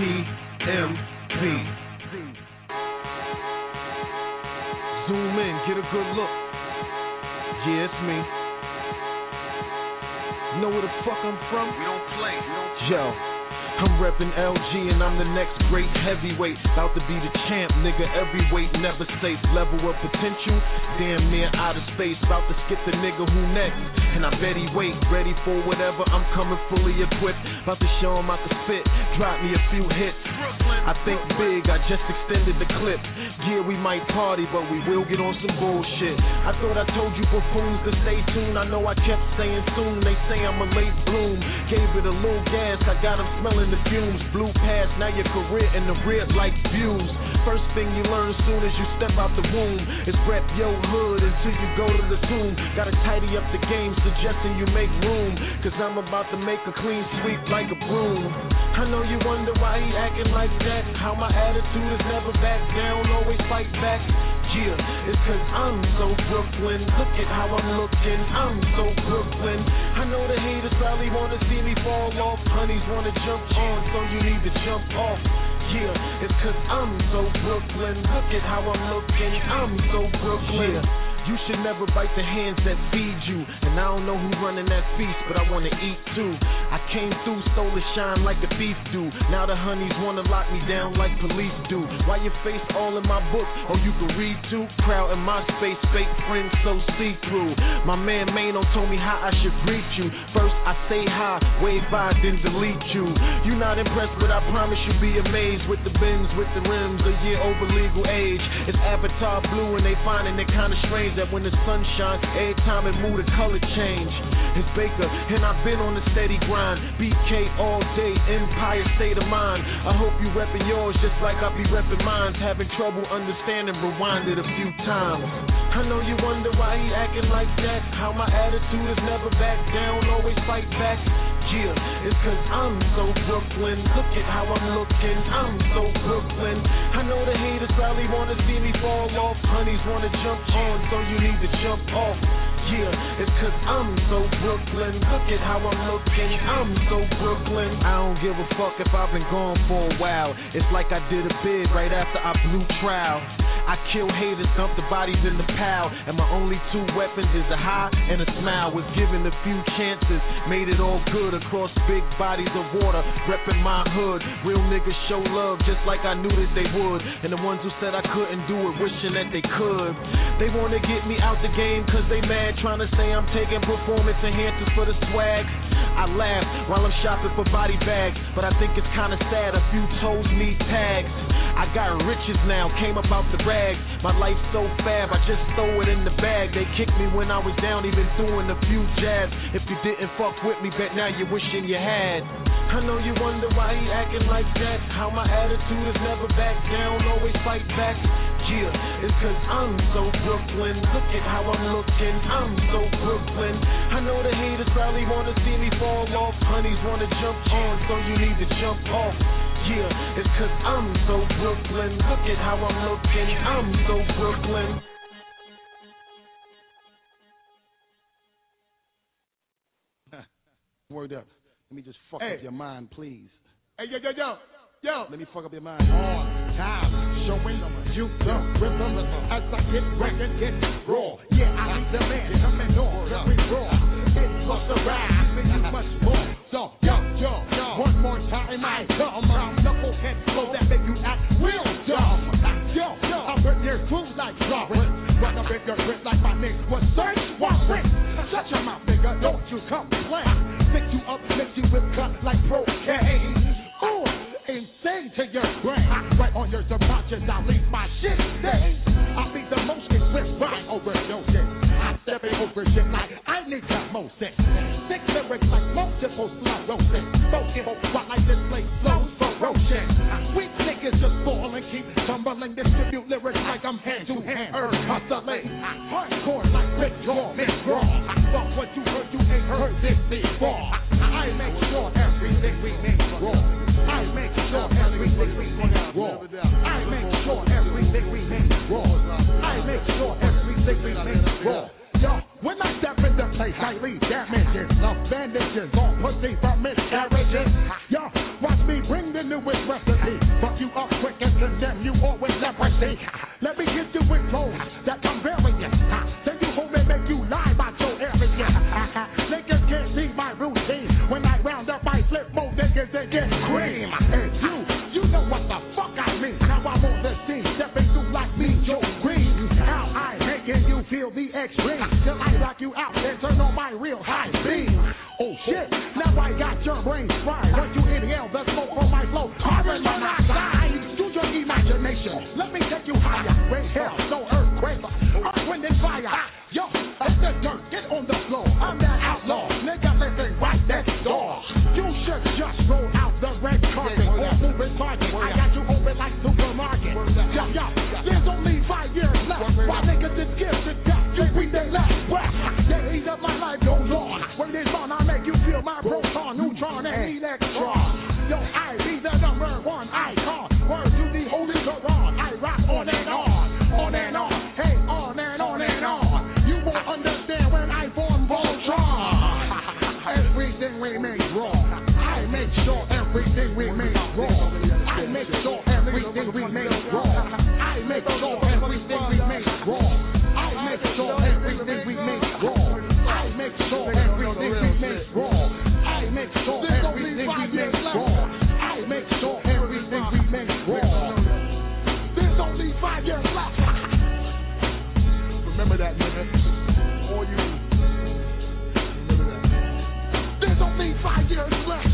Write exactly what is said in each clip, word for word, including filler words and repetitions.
M P. Zoom in, get a good look. Yeah, it's me. Know where the fuck I'm from? We don't play, we don't play. Yo, I'm reppin' L G and I'm the next great heavyweight. About to be the champ, nigga, every weight never safe. Level of potential, damn near out of space. About to skip the nigga who next, and I bet he wait. Ready for whatever, I'm coming fully equipped. About to show him I can spit, drop me a few hits. I think big, I just extended the clip. Yeah, we might party, but we will get on some bullshit. I thought I told you buffoons to stay tuned. I know I kept saying soon, they say I'm a late bloom. Gave it a little gas, I got them smelling the fumes. Blew past, now your career in the rear like views. First thing you learn soon as you step out the womb is rep your hood until you go to the tomb. Gotta tidy up the game, suggesting you make room, cause I'm about to make a clean sweep like a broom. I know you wonder why he acting like that. How my attitude is never back down, always fight back. Yeah, it's cause I'm so Brooklyn. Look at how I'm looking, I'm so Brooklyn. I know the haters probably wanna see me fall off. Honeys wanna jump on, so you need to jump off. Yeah, it's cause I'm so Brooklyn. Look at how I'm looking, I'm so Brooklyn. Yeah. You should never bite the hands that feed you. And I don't know who running that feast, but I wanna eat too. I came through, stole the shine like a thief do. Now the honeys wanna lock me down like police do. Why your face all in my book? Oh, you can read too? Crowd in my space, fake friends so see-through. My man Mano told me how I should greet you. First I say hi, wave by, then delete you. You not impressed, but I promise you'll be amazed. With the bins, with the rims, a year over legal age. It's Avatar blue and they finding it kinda strange that when the sun shines, every time it move the color change. It's Baker, and I've been on the steady grind. B K all day, Empire state of mind. I hope you reppin' yours just like I be reppin' mine. Having trouble understanding, rewind it a few times. I know you wonder why he acting like that. How my attitude is never back down, always fight back. Yeah, it's cause I'm so Brooklyn. Look at how I'm looking, I'm so Brooklyn. I know the haters probably wanna see me fall off. Honeys wanna jump on, so you need to jump off. Yeah, it's cause I'm so Brooklyn. Look at how I'm looking, I'm so Brooklyn. I don't give a fuck if I've been gone for a while. It's like I did a bid right after I blew trial. I kill haters, dump the bodies in the pile. And my only two weapons is a high and a smile. Was given a few chances, made it all good across big bodies of water. Reppin' my hood, real niggas show love just like I knew that they would. And the ones who said I couldn't do it, wishing that they could. They wanna get me out the game cause they mad, trying to say I'm taking performance enhancers for the swag. I laugh while I'm shopping for body bags, but I think it's kinda sad a few toes need tags. I got riches now, came up out the rags. My life's so fab, I just throw it in the bag. They kicked me when I was down, even throwing a few jabs. If you didn't fuck with me, bet now you're wishing you had. I know you wonder why he acting like that. How my attitude is never back down, always fight back. Yeah, it's cause I'm so Brooklyn. Look at how I'm looking, I'm so Brooklyn. I know the haters probably wanna see me fall off. Honeys wanna jump on, so you need to jump off. Yeah, it's cause I'm so Brooklyn. Look at how I'm looking, I'm so Brooklyn. Word up. Let me just fuck hey. up your mind, please. Hey, yo, yo, yo, yo. Let me fuck up your mind. On time, showing you the rhythm as I get ready to get raw. Yeah, I need the man coming on, coming raw. It's lost the ride, and you much more. So, yo, yo, yo. One more time, I come around knucklehead so that make you act real dumb. Yo, yo, I put your crew like Robert. Run up in your grip like my name was Search Warren. Shut your mouth, nigga, don't you complain. Pick you up, make you whip cut like cocaine. Ooh, insane to your brain. Right on your subconscious, I leave my shit stains. I'll be the most swift by overdosing. I'm stepping over shit like I need Moses. Six lyrics like multiple sclerosis. Spoken while I display flows ferocious. Weak niggas just fall and keep tumbling. Distribute lyrics like I'm hand to hand, earth hustling. Hardcore like Rick Jaw, Miss Raw. Fuck what you heard, you ain't heard this before. I make sure everything we make raw. I make sure everything we make raw. I make sure everything we make raw. I make sure everything we make raw. Yo, when I step in the place, I leave damages. Love bandages on pussy from miscarriages. Yo, watch me they get cream. And you, you know what the fuck I mean. Now I'm on the scene, stepping through like me, Joe Green. How I making you feel the extreme. Till I rock you out and turn on my real high beam. Oh shit, now I got your brain fried. Once you inhale the smoke from my flow, carbon monoxide. Use your imagination, let me take you higher. With hell, no earthquake, earth, wind and fire. Yo, that's the dirt, get on the floor. I'm that outlaw, nigga living right next door. You should just roll out the red carpet or move it target. I got you open like supermarket. Yo, yo, there's only five years left. Why niggas just give it back? You beat their last breath. The heat of my life goes on. When it's on, I make you feel my proton, neutron, and electron. Yo, I be the number one icon. Word to the Holy Quran. I rock on and on, on and on. Hey, on and on and on. You won't understand when I form Voltron. Everything we make wrong. I make sure everything we make wrong. I make sure everything we make wrong. I make sure everything we make wrong. I make sure everything we make wrong. I make sure everything we make wrong. I make sure everything we make wrong. I make sure everything we make wrong. There's only five years left. Remember that, nigga. All you. Remember that. There's only five years left.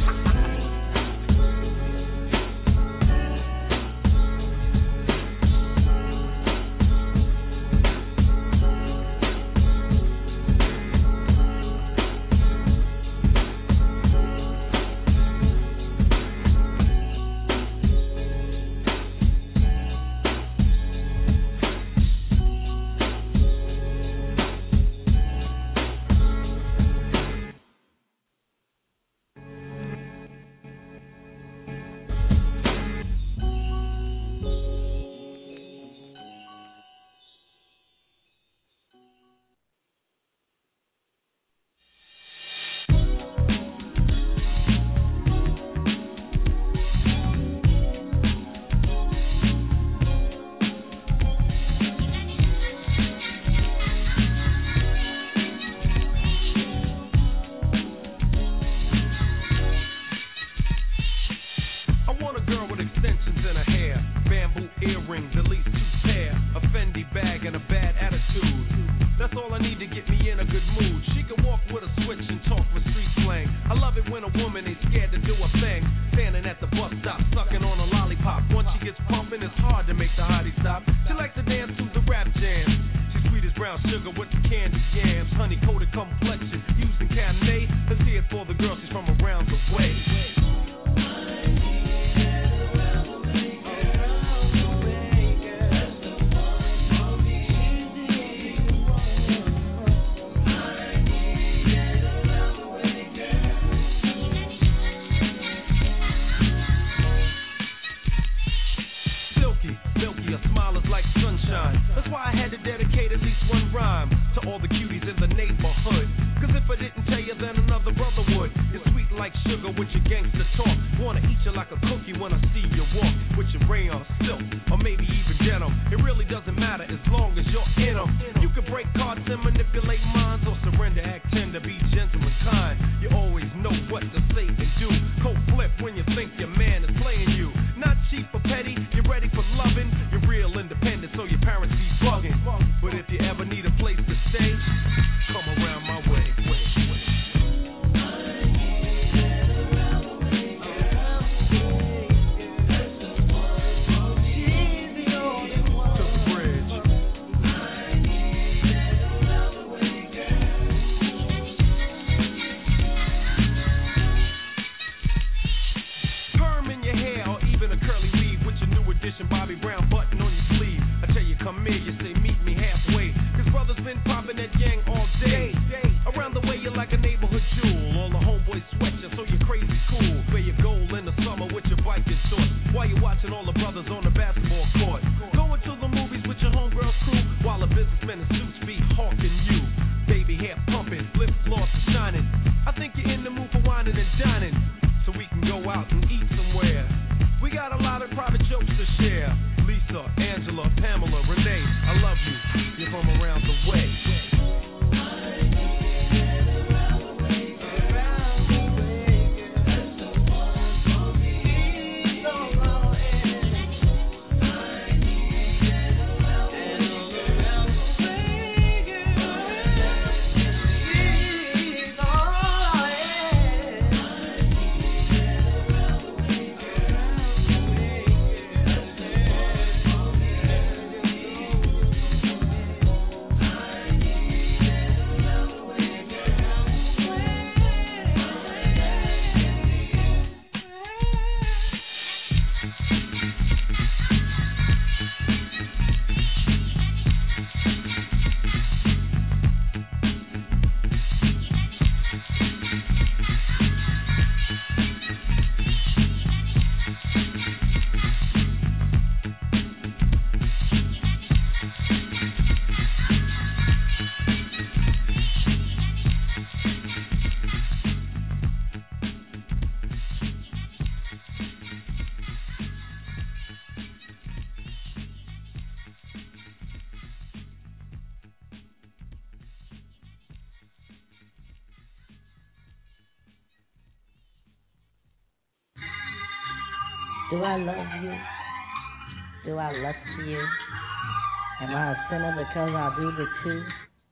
Do I love you? Do I lust to you? Am I a sinner because I do the two?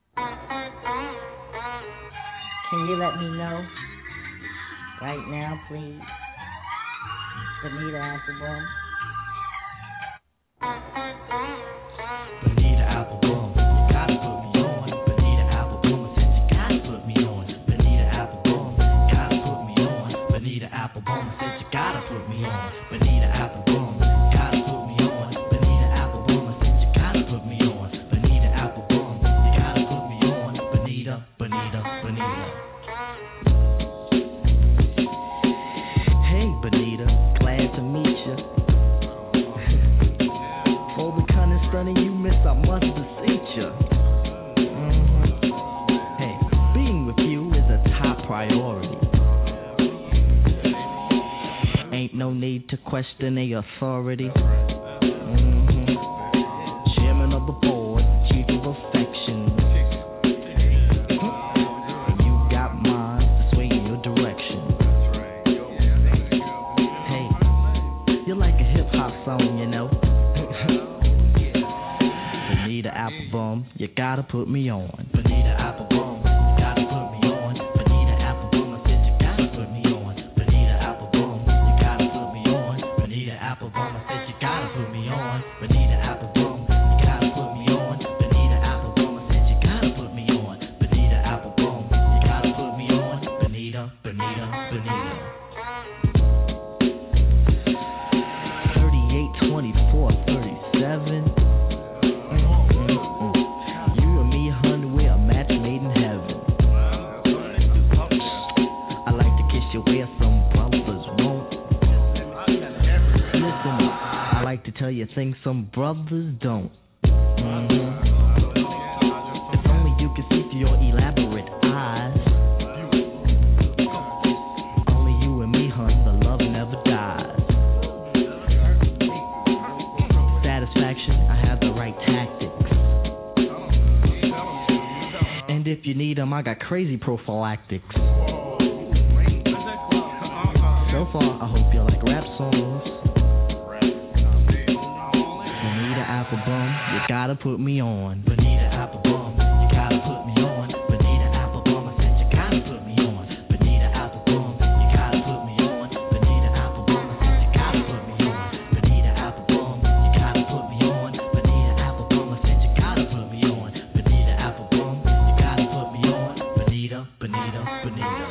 Can you let me know? Right now, please. Bonita Applebum. Bonita Applebum, you gotta put me on. Bonita Applebum, I said you gotta put me on. Bonita Applebum, gotta put me on. Bonita Applebum, I said you gotta put me on. Bonita Applebum, gotta put me on. Bonita Applebum, I said you gotta put me on. Bonita Applebum, you gotta put me on. Bonita, Bonita, Bonita. Hey, Bonita, glad to meet you. For the kind of stunning you miss, I must beseech you. Mm-hmm. Hey, being with you is a top priority. Ain't no need to question a authority. Mm-hmm. Chairman of the board, chief of affection. Mm-hmm. You got mine to sway in your direction. Hey, you're like a hip hop song, you know. Bonita Applebum, you gotta put me on. Bonita Applebum, you gotta put me on. Bonita Applebum, I said you gotta put me on. Bonita Applebum, you gotta put me on. Bonita Applebum, I said you gotta put me on. Bonita Applebum, you gotta put me on. Bonita Applebum, I said you gotta put me on. Bonita Applebum, you gotta put me on. Bonita, Bonita, Bonita. thirty-eight, twenty-four, thirty-seven. Tell you things some brothers don't. Mm-hmm. If only you could see through your elaborate eyes. Only you and me, hun, the love never dies. Satisfaction, I have the right tactics. And if you need them, I got crazy prophylactics. So far, I hope you like rap songs. Applebum, you gotta put me on. Bonita Applebum, you gotta put me on. Bonita Applebum, I said you gotta put me on. Bonita Applebum, you gotta put me on. Bonita Applebum, I said you gotta put me on. Bonita Applebum, you gotta put me on. Bonita Applebum, I said you gotta put me on. Bonita Applebum, you gotta put me on. Bonita, Bonita, Bonita.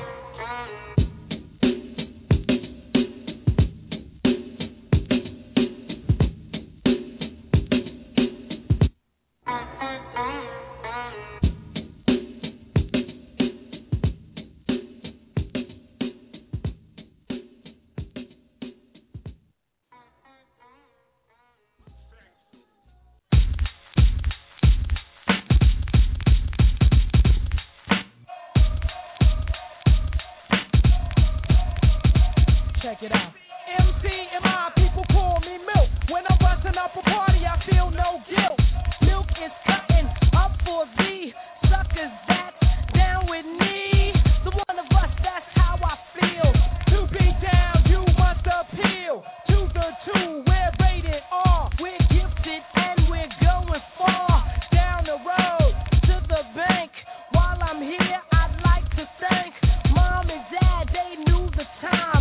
Check it out. M C and my people call me Milk. When I'm busting up a party, I feel no guilt. Milk is cutting up for thee. Suckers that's down with me. The one of us, that's how I feel. To be down, you must appeal. To the two, we're rated R. We're gifted and we're going far. Down the road to the bank. While I'm here, I'd like to thank Mom and Dad, they knew the time.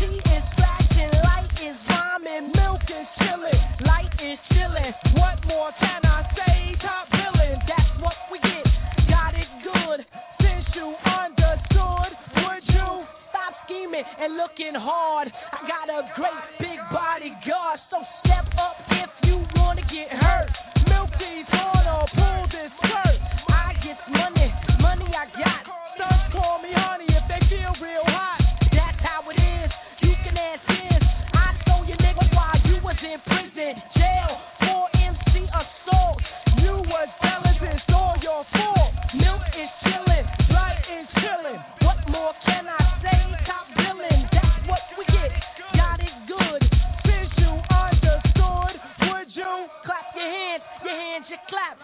What more can I say? Top billing, that's what we get. Got it good, since you understood. Would you stop scheming and looking hard? I got a great big bodyguard, so step up if you wanna get hurt. Milk these on or pull this skirt. I get money, money I got. Sons call me honey if they feel real hot. That's how it is, you can ask this. I stole your nigga while you was in prison, jail. Milk is chillin', blood is chillin'. What more can I say? Top billin', that's what we get. Got it good, since you understood. Would you clap your hands, your hands you clap?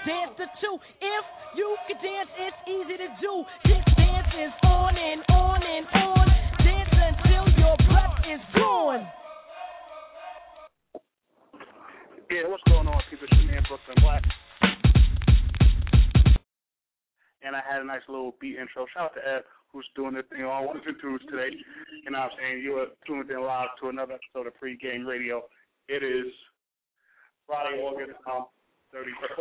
dance to two. If you can dance, it's easy to do. This dance is on and on and on. Dance until your breath is gone. Yeah, what's going on, people? It's your man, Brooklyn Black. And I had a nice little beat intro. Shout out to Ed, who's doing the thing on ones and twos today. You know what I'm saying? You are tuned in live to another episode of Pre-Game Radio. It is Friday, August um, thirty-first.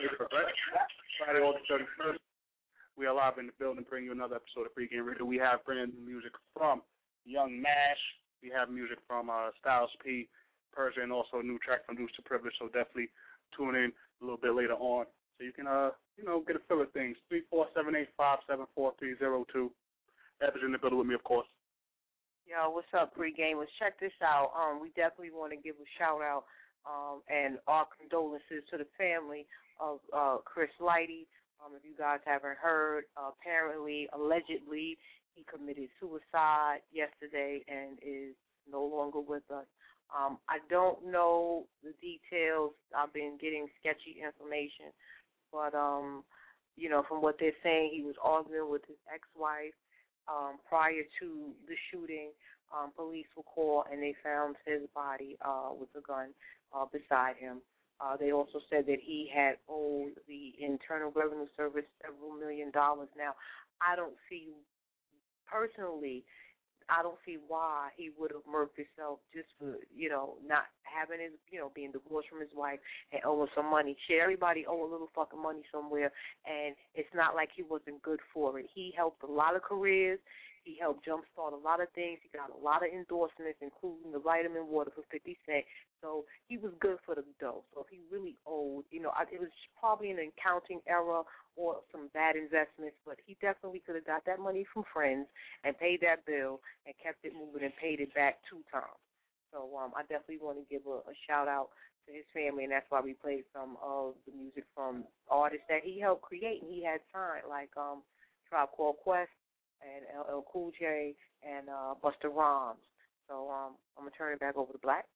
Friday, August thirty-first. We are live in the building, bringing you another episode of Pre-Game Radio. We have brand new music from Young Mash. We have music from uh, Styles P, Persia, and also a new track from Deuce to Privilege. So definitely tune in a little bit later on, so you can, uh, you know, get a feel of things. three four seven eight five seven four three zero two. Ed is in the building with me, of course. Yo, what's up, pre-gamers? Check this out. Um, we definitely want to give a shout-out um, and our condolences to the family of uh, Chris Lighty. Um, if you guys haven't heard, uh, apparently, allegedly, he committed suicide yesterday and is no longer with us. Um, I don't know the details. I've been getting sketchy information. But, um, you know, from what they're saying, he was arguing with his ex-wife um, prior to the shooting. Um, police were called, and they found his body uh, with a gun uh, beside him. Uh, they also said that he had owed the Internal Revenue Service several million dollars. Now, I don't see, personally, I don't see why he would have murked himself just for, you know, not having his, you know, being divorced from his wife and owing some money. Shit, everybody owe a little fucking money somewhere, and it's not like he wasn't good for it. He helped a lot of careers. He helped jumpstart a lot of things. He got a lot of endorsements, including the vitamin water for fifty cents. So he was good for the dough. So if he really owed, you know, it was probably an accounting error or some bad investments, but he definitely could have got that money from friends and paid that bill and kept it moving and paid it back two times. So um, I definitely want to give a, a shout-out to his family, and that's why we played some of the music from artists that he helped create and he had signed, like um, Tribe Called Quest and L L Cool J and uh, Busta Rhymes. So um, I'm going to turn it back over to Black.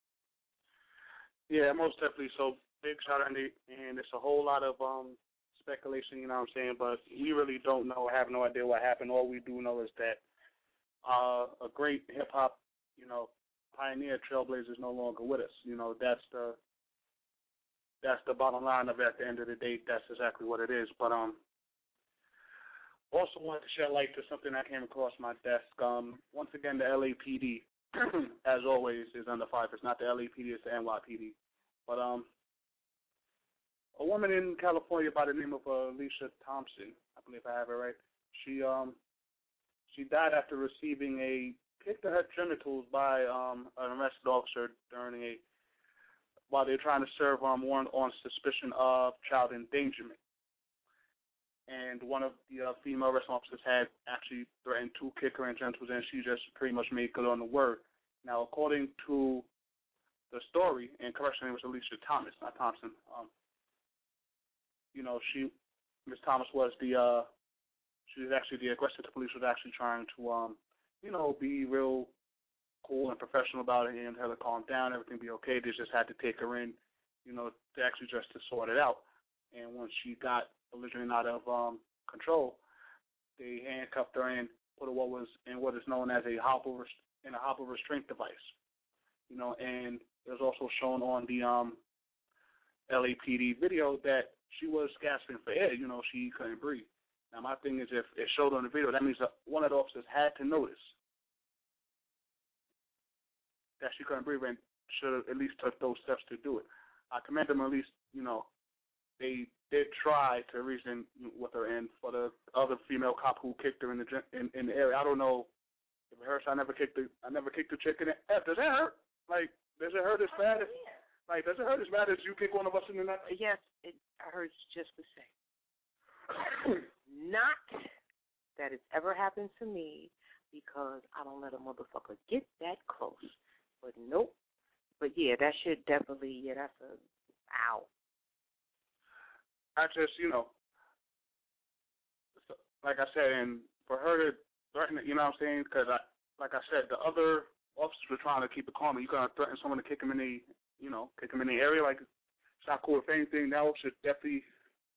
Yeah, most definitely. So big shout out, and it's a whole lot of um, speculation, you know what I'm saying, but we really don't know, have no idea what happened. All we do know is that uh, a great hip-hop, you know, pioneer, trailblazer is no longer with us. You know, that's the that's the bottom line of it. At the end of the day, that's exactly what it is. But um, also wanted to shed light to something that came across my desk. Um, once again, the L A P D, as always, is under fire. It's not the L A P D, it's the N Y P D. But um, a woman in California by the name of uh, Alicia Thompson, I believe I have it right, she um she died after receiving a kick to her genitals by um an arrested officer during a while they were trying to serve um warrant on suspicion of child endangerment. And one of the uh, female arrest officers had actually threatened to kick her in genitals, and she just pretty much made good on the word. Now, according to the story, and correction, it was Alicia Thomas, not Thompson. Um, you know, she, Miss Thomas was the, uh, she was actually the aggressor. The police was actually trying to, um, you know, be real cool and professional about it and tell her to calm down, everything be okay. They just had to take her in, you know, to actually just to sort it out. And once she got belligerent out of um, control, they handcuffed her and put her what was in what is known as a hopper in a hopper restraint device. You know, and it was also shown on the um, L A P D video that she was gasping for air. You know, she couldn't breathe. Now, my thing is, if it showed on the video, that means that one of the officers had to notice that she couldn't breathe and should have at least took those steps to do it. I commend them at least, you know, they did try to reason with her, and for the other female cop who kicked her in the in, in the area, I don't know if it hurts. I never kicked the I never kicked the chick in the F. Does it hurt? Like, does it hurt as bad as like does it hurt as bad as you kick one of us in the neck? Yes, it hurts just the same. Not that it's ever happened to me, because I don't let a motherfucker get that close. But nope. But yeah, that shit definitely, yeah, that's a ow. I just, you know, like I said, and for her to threaten it, you know what I'm saying? Because, I, like I said, the other officers were trying to keep it calm. And you're going to threaten someone to kick him in the, you know, kick him in the area. Like, it's not cool. If anything, that officer definitely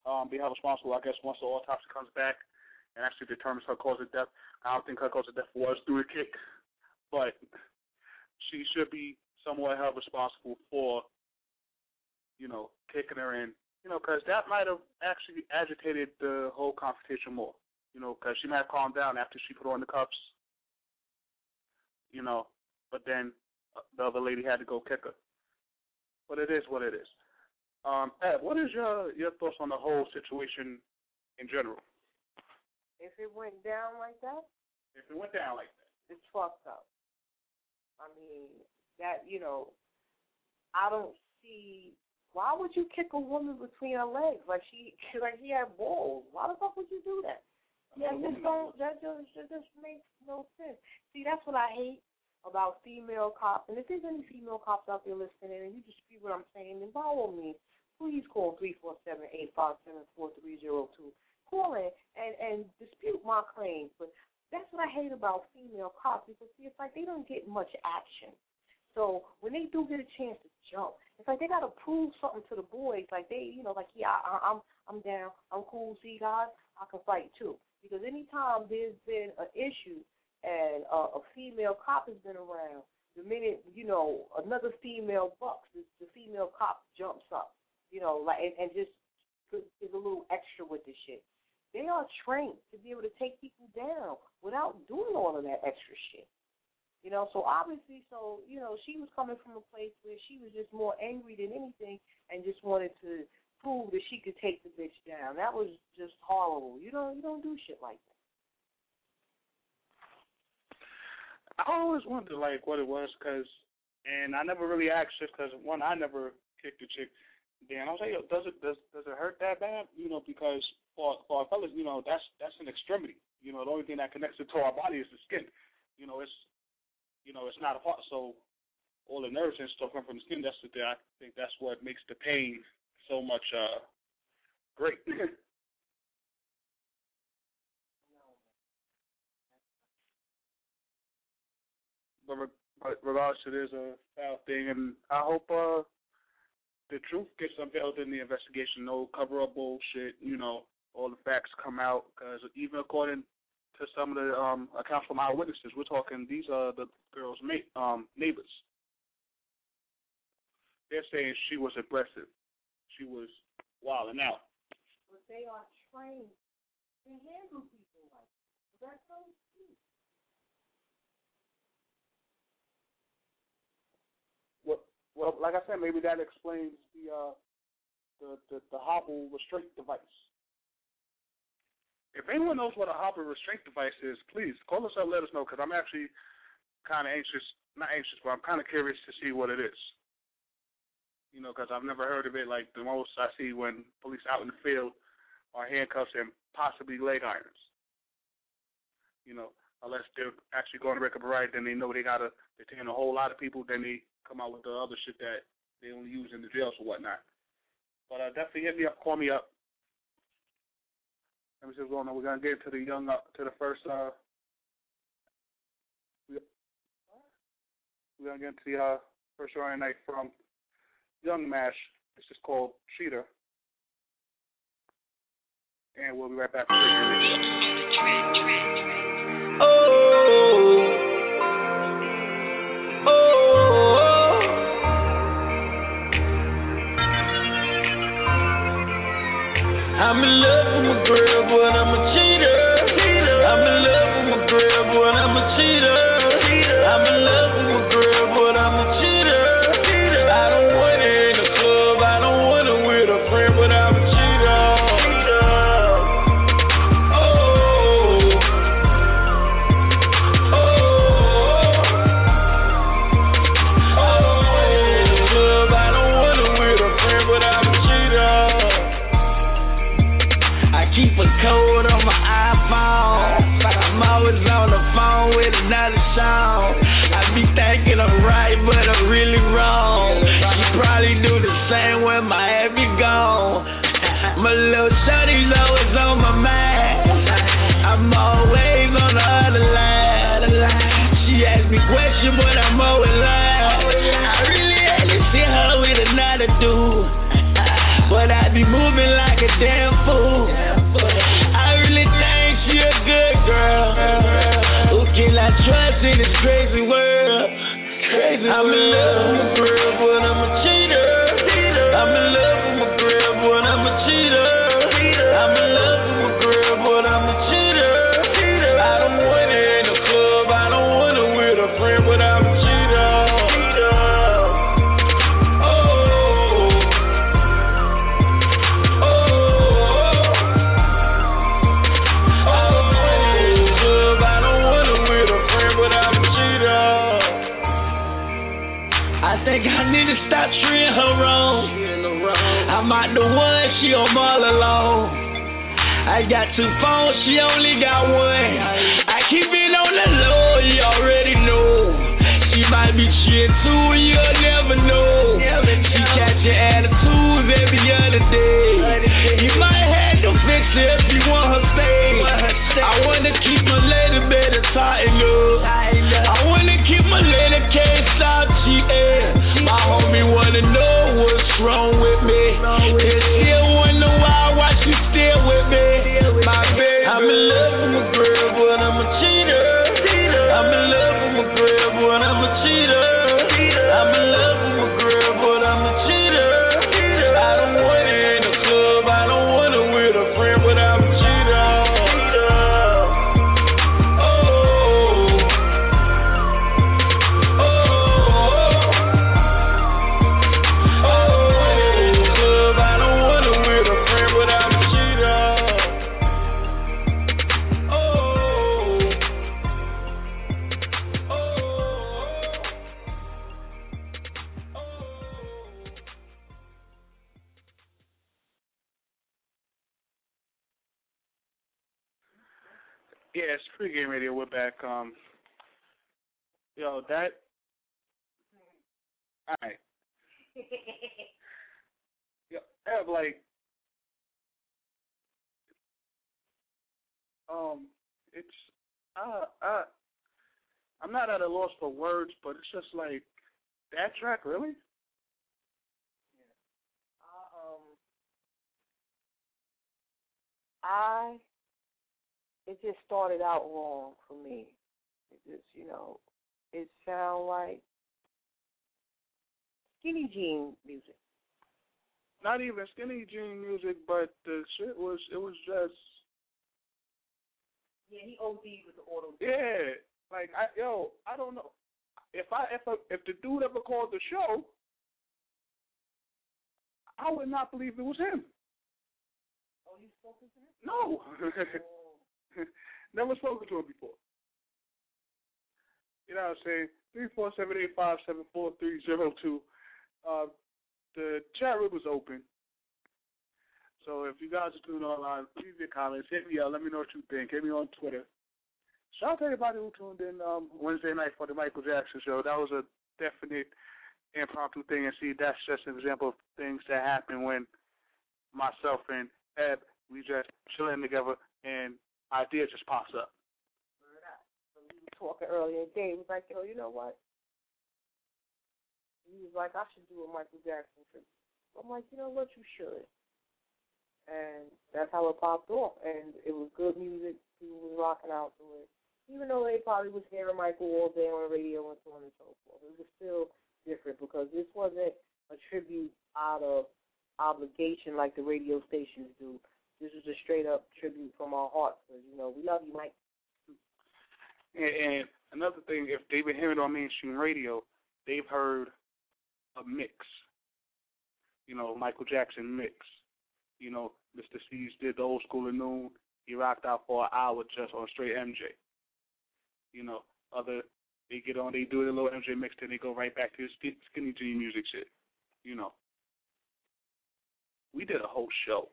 um, be held responsible, I guess, once the autopsy comes back and actually determines her cause of death. I don't think her cause of death was through a kick, but she should be somewhat held responsible for, you know, kicking her in, you know, because that might have actually agitated the whole confrontation more, you know, because she might have calmed down after she put on the cuffs, you know, but then the other lady had to go kick her. But it is what it is. Um, Ed, what is your, your thoughts on the whole situation in general? If it went down like that? If it went down like that. It's fucked up. I mean, that, you know, I don't see, why would you kick a woman between her legs? Like she like she had balls. Why the fuck would you do that? That just don't, that just, that just makes no sense. See, that's what I hate about female cops. And if there's any female cops out there listening and you dispute what I'm saying, then by all means, please call three four seven, eight five seven, four three zero two. Call in and, and dispute my claims. But that's what I hate about female cops, because see, it's like they don't get much action. So when they do get a chance to jump, it's like they got to prove something to the boys. Like they, you know, like, yeah, I, I'm I'm down. I'm cool. See, guys, I can fight too. Because anytime there's been an issue and uh, a female cop has been around, the minute, you know, another female bucks, the, the female cop jumps up, you know, like and, and just is a little extra with this shit. They are trained to be able to take people down without doing all of that extra shit. You know, so obviously, so, you know, she was coming from a place where she was just more angry than anything and just wanted to prove that she could take the bitch down. That was just horrible. You don't, you don't do shit like that. I always wondered, like, what it was, because, and I never really asked this because, one, I never kicked a chick. Then I was like, yo, does it, does, does it hurt that bad? You know, because for, for our fellas, you know, that's, that's an extremity. You know, the only thing that connects it to our body is the skin. You know, it's, You know, it's not a part, so all the nerves and stuff come from the skin. That's the thing. I think that's what makes the pain so much uh, great. but, but regardless, it is a foul thing, and I hope uh, the truth gets unveiled in the investigation. No cover-up bullshit. You know, all the facts come out, because even according to some of the um, accounts from eyewitnesses, we're talking, these are the girls' mate, um, neighbors. They're saying she was aggressive. She was wilding out. But they are trained to handle people like that. That's so cute. Well, well, like I said, maybe that explains the uh, the, the, the hobble restraint device. If anyone knows what a hobble restraint device is, please call us up, let us know, because I'm actually kind of anxious, not anxious, but I'm kind of curious to see what it is. You know, because I've never heard of it. Like, the most I see when police out in the field are handcuffs and possibly leg irons. You know, unless they're actually going to break up a riot, then they know they got to detain a whole lot of people, then they come out with the other shit that they only use in the jails or whatnot. But uh, definitely hit me up, call me up. Let me see what's going on. We're going to get to the young, uh, to the first, uh, we're going to get to the uh, first show of the night from Young Mash. This is called Cheater. And we'll be right back. Oh, oh, I'm in love with my girl, but I'm a cheater. I'm in love with my girl, but I'm a cheater. I'm in love with my girl, but I'm a cheater. I don't want her in the club, I don't want her with a friend, but I'm a cheater. Oh, oh, oh, club, I don't want her with a friend, but I'm a cheater. I keep a code on my iPhone. I'm always on the phone with another song. I be thinking I'm right, but I'm really wrong. You probably do the same when my head be gone. My little shawty's always on my mind. I'm always on the other line. She asks me questions, but I'm always lying. I really hate to see her with another dude, but I be moving like a damn I'm out the one, she on all alone. I got two phones, she only got one. I keep it on the low, you already know. She might be cheating too, you'll never know. She catching attitudes every other day. You might have to fix it if you want her stay. I wanna keep my lady better tighten up. I wanna keep my lady can't stop cheating. My homie wanna know what's wrong with me. They still wonder why, why she still with me. My baby, I'm in love with my girl, but I'm a cheater. I'm in love with my girl, but I'm a cheater. I'm in love with my girl, but I'm a cheater. I don't want her in the club, I don't want her with a friend, but I'm a cheater. Oh, oh, oh, club, I don't want her with a friend, but I'm a cheater. Oh, Yeah, it's pregame radio. We're back. Um, yo, that. All right. Yo, I have like. Um, it's. Uh, uh, I'm not at a loss for words, but it's just like that track, really. Um, I. It just started out wrong for me. It just, you know, it sound like skinny jean music. Not even skinny jean music, but the shit was, it was just. Yeah, he O D'd with the auto. Yeah, like I, yo, I don't know if I if a, if the dude ever called the show, I would not believe it was him. Oh, you spoken to him? No. Never spoken to him before. You know what I'm saying? three four seven eight five seven four three zero two. Uh, the chat room is open. So if you guys are tuning online, leave your comments. Hit me up. Let me know what you think. Hit me on Twitter. Shout out to everybody who tuned in um, Wednesday night for the Michael Jackson show. That was a definite impromptu thing. And see, that's just an example of things that happen when myself and Eb, we just chilling together and idea just pops up. So we were talking earlier, and Dave was like, yo, you know what? He was like, I should do a Michael Jackson tribute. I'm like, you know what, you should. And that's how it popped off. And it was good music. People was rocking out to it. Even though they probably was hearing Michael all day on the radio and so on and so forth. It was still different because this wasn't a tribute out of obligation like the radio stations do. This is a straight-up tribute from our hearts. Because, you know, we love you, Mike. And, and another thing, if they've been hearing on mainstream radio, they've heard a mix. You know, Michael Jackson mix. You know, Mister C's did the old school at noon. He rocked out for an hour just on straight M J. You know, other, they get on, they do the little M J mix, then they go right back to the skinny jean music shit. You know. We did a whole show.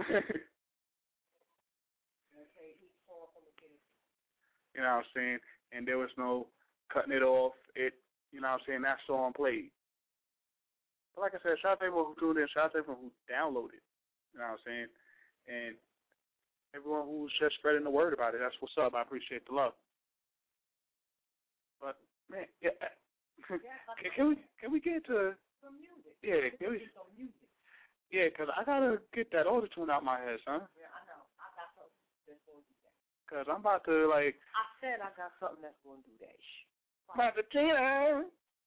You know what I'm saying? And there was no cutting it off. It, you know what I'm saying? That song played. But like I said, shout out to everyone who tuned in. Shout out to everyone who downloaded. You know what I'm saying? And everyone who's just spreading the word about it. That's what's up. I appreciate the love. But man, yeah. can, can we can we get to some music? Yeah, can we? Some music. Yeah, cause I gotta get that auto tune out my head, son. Yeah, I know. I got something that's gonna do that. Cause I'm about to like. I said I got something that's gonna do that. Shh. About to cheater.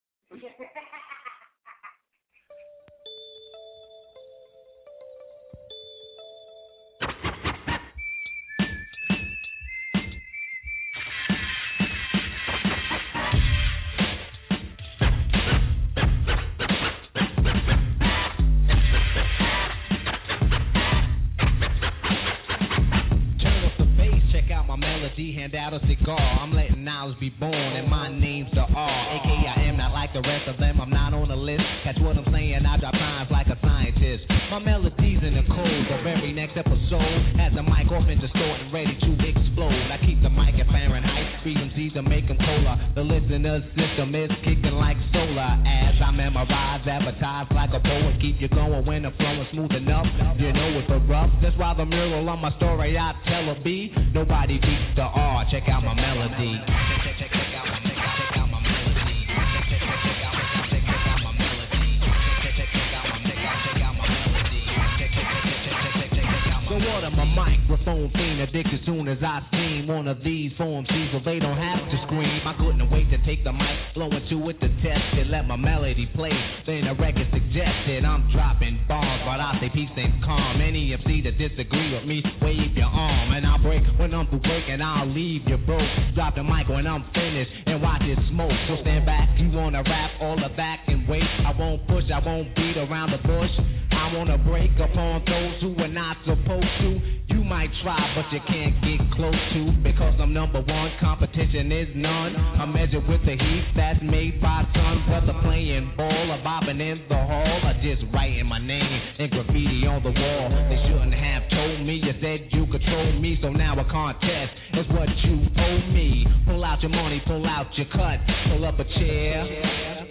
Hand out a cigar, I'm letting knowledge be born, and my name's the R. A K A I am not like the rest of them, I'm not on the list. Catch what I'm saying, I drop signs like a scientist. scientist. My melodies in the code. The very next episode has the mic off and distorted, ready to explode. I keep the mic at Fahrenheit, frequencies to make them colder. The listener's system is kicking like solar. As I memorize, advertise like a poet, keep you going when the flow is smooth enough. You know it's a rough. That's why the mural on my story I tell a B. Nobody beats the R. Check out my melody. Check, check, check out my check out my melody. Check, check, check out my check out my melody. Check, check, check out my check out my melody. Check, check, check, check, check, check out my. So what am a microphone fiend addicted soon as I seen one of these forms, so they don't have to scream. I couldn't wait to take the mic, blow into it to test it, let my melody play. Then the record suggested I'm dropping bombs, but I say peace and calm. Any M C that disagree with me, wave your arm, and I'll break when I'm through breaking. I'll leave you broke. Drop the mic when I'm finished and watch it smoke. So stand back, you wanna rap all the back and wait. I won't push, I won't beat around the bush. I wanna break upon those who are not supposed to. You might try, but you can't get close to, because I'm number one, competition is none. I measure with the heat that's made by sun. Whether playing ball or bobbing in the hall, or just writing my name and graffiti on the wall. They shouldn't have told me, you said you control me, so now a contest is what you owe me. Pull out your money, pull out your cut, pull up a chair.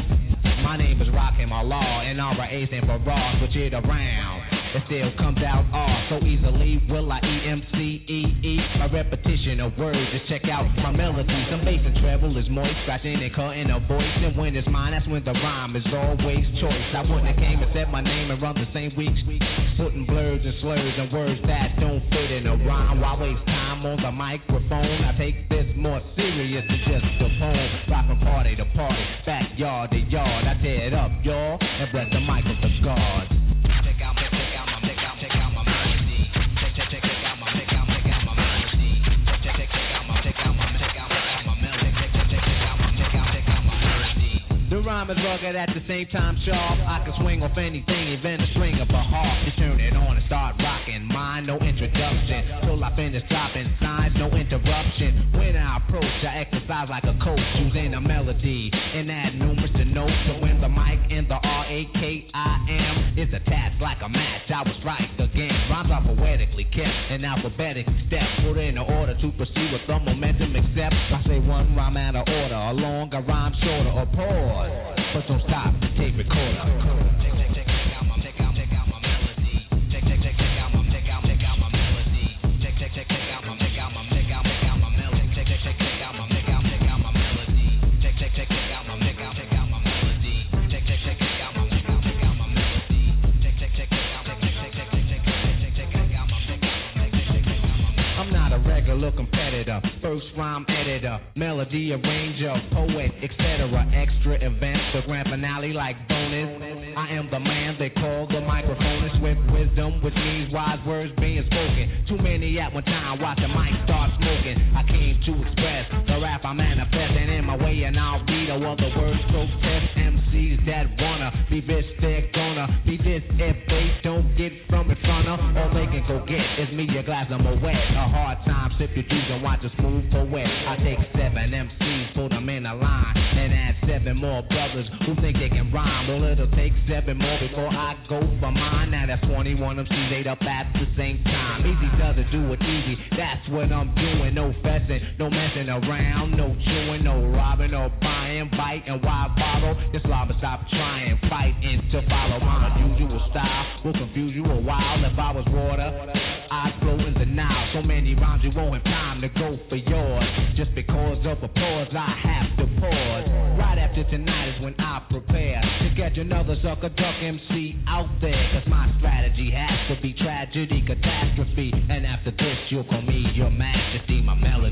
My name is Rakim Allah, and R A stand for raw, switch it around. It still comes out R so easily. Will I E M C E E? My repetition of words, just check out my melody. Some bass and treble is moist, scratching and cutting a voice. And when it's mine, that's when the rhyme is always choice. I wouldn't have came and said my name and run the same weeks, putting blurs and slurs and words that don't fit in a rhyme. Why waste time on the microphone? I take this more serious than just a poem. Rock from party to party, backyard to yard. I tear it up, y'all, and bless the mic with the guards. Check out my, check out my, check out, check out my melody. Check, check, check, check out my, check out, check out my melody. Check, check, check, check out my, check out my, check out, check out my melody. Check, check, check, check out my, check out, check out my melody. The rhyme is rugged at the same time sharp. I can swing off anything, even a string of a harp. You turn it on and start rocking. Mine, no introduction. Till I finish dropping signs, no interruption. When I approach, I exercise like a coach, using a melody and add numerous to notes. So when the mic and the R A K I M is attached like a match, I will strike again. Rhymes are poetically kept in alphabetic steps, put in order to proceed with the momentum. Except I say one rhyme out of order, a longer rhyme shorter, or pause. But don't stop the tape recorder. Check, check, check, check out my, check out, check out my melody. Check, check, check, check out my, check out, check out my melody. Check, check, check, check out my, check out my, check out, check out my melody. Check, check, check, check out my, check out, check out my melody. Check, check, check, check out my, check out, check out my melody. Check, check, check, check out my, check out, check out my melody. Check, check, check, check out, check, check, check, check, check, check, check, check out my, check out, check, check, check, check out my. I'm not a regular competitor, first rhyme editor, melody arranger, poet, et cetera. Extra events, the grand finale like bonus. I am the man they call the microphonist, with wisdom, which means wise words being spoken. Too many at one time, watch the mic start smoking. I came to express the rap I manifesting in my way, and I'll read all the words protest. M Cs that wanna be this, they're gonna be this if they don't get from in front of. All they can go get is me, a glass of Moet. A hard time, sip your juice and watch a smooth poet. I take seven M Cs, put them in a line, and add seven more brothers who think they can rhyme. Well, it'll take seven more before I go for mine. Now that's twenty-one M Cs ate up at the same time. Easy doesn't do it easy, that's what I'm doing. No fessing, no messing around, no chewing, no robbing, no buying, biting, why bottle? This lava stop trying, fighting to follow my unusual style. Will confuse you a while. If I was water, I'd flow in the Nile. So many rhymes you won't have time to go for yours. Just because of applause, I have to pause. Right after tonight is when I prepare to catch another sucker duck M C out there. Cause my strategy has to be tragedy, catastrophe. And after this, you'll call me your majesty, my melody.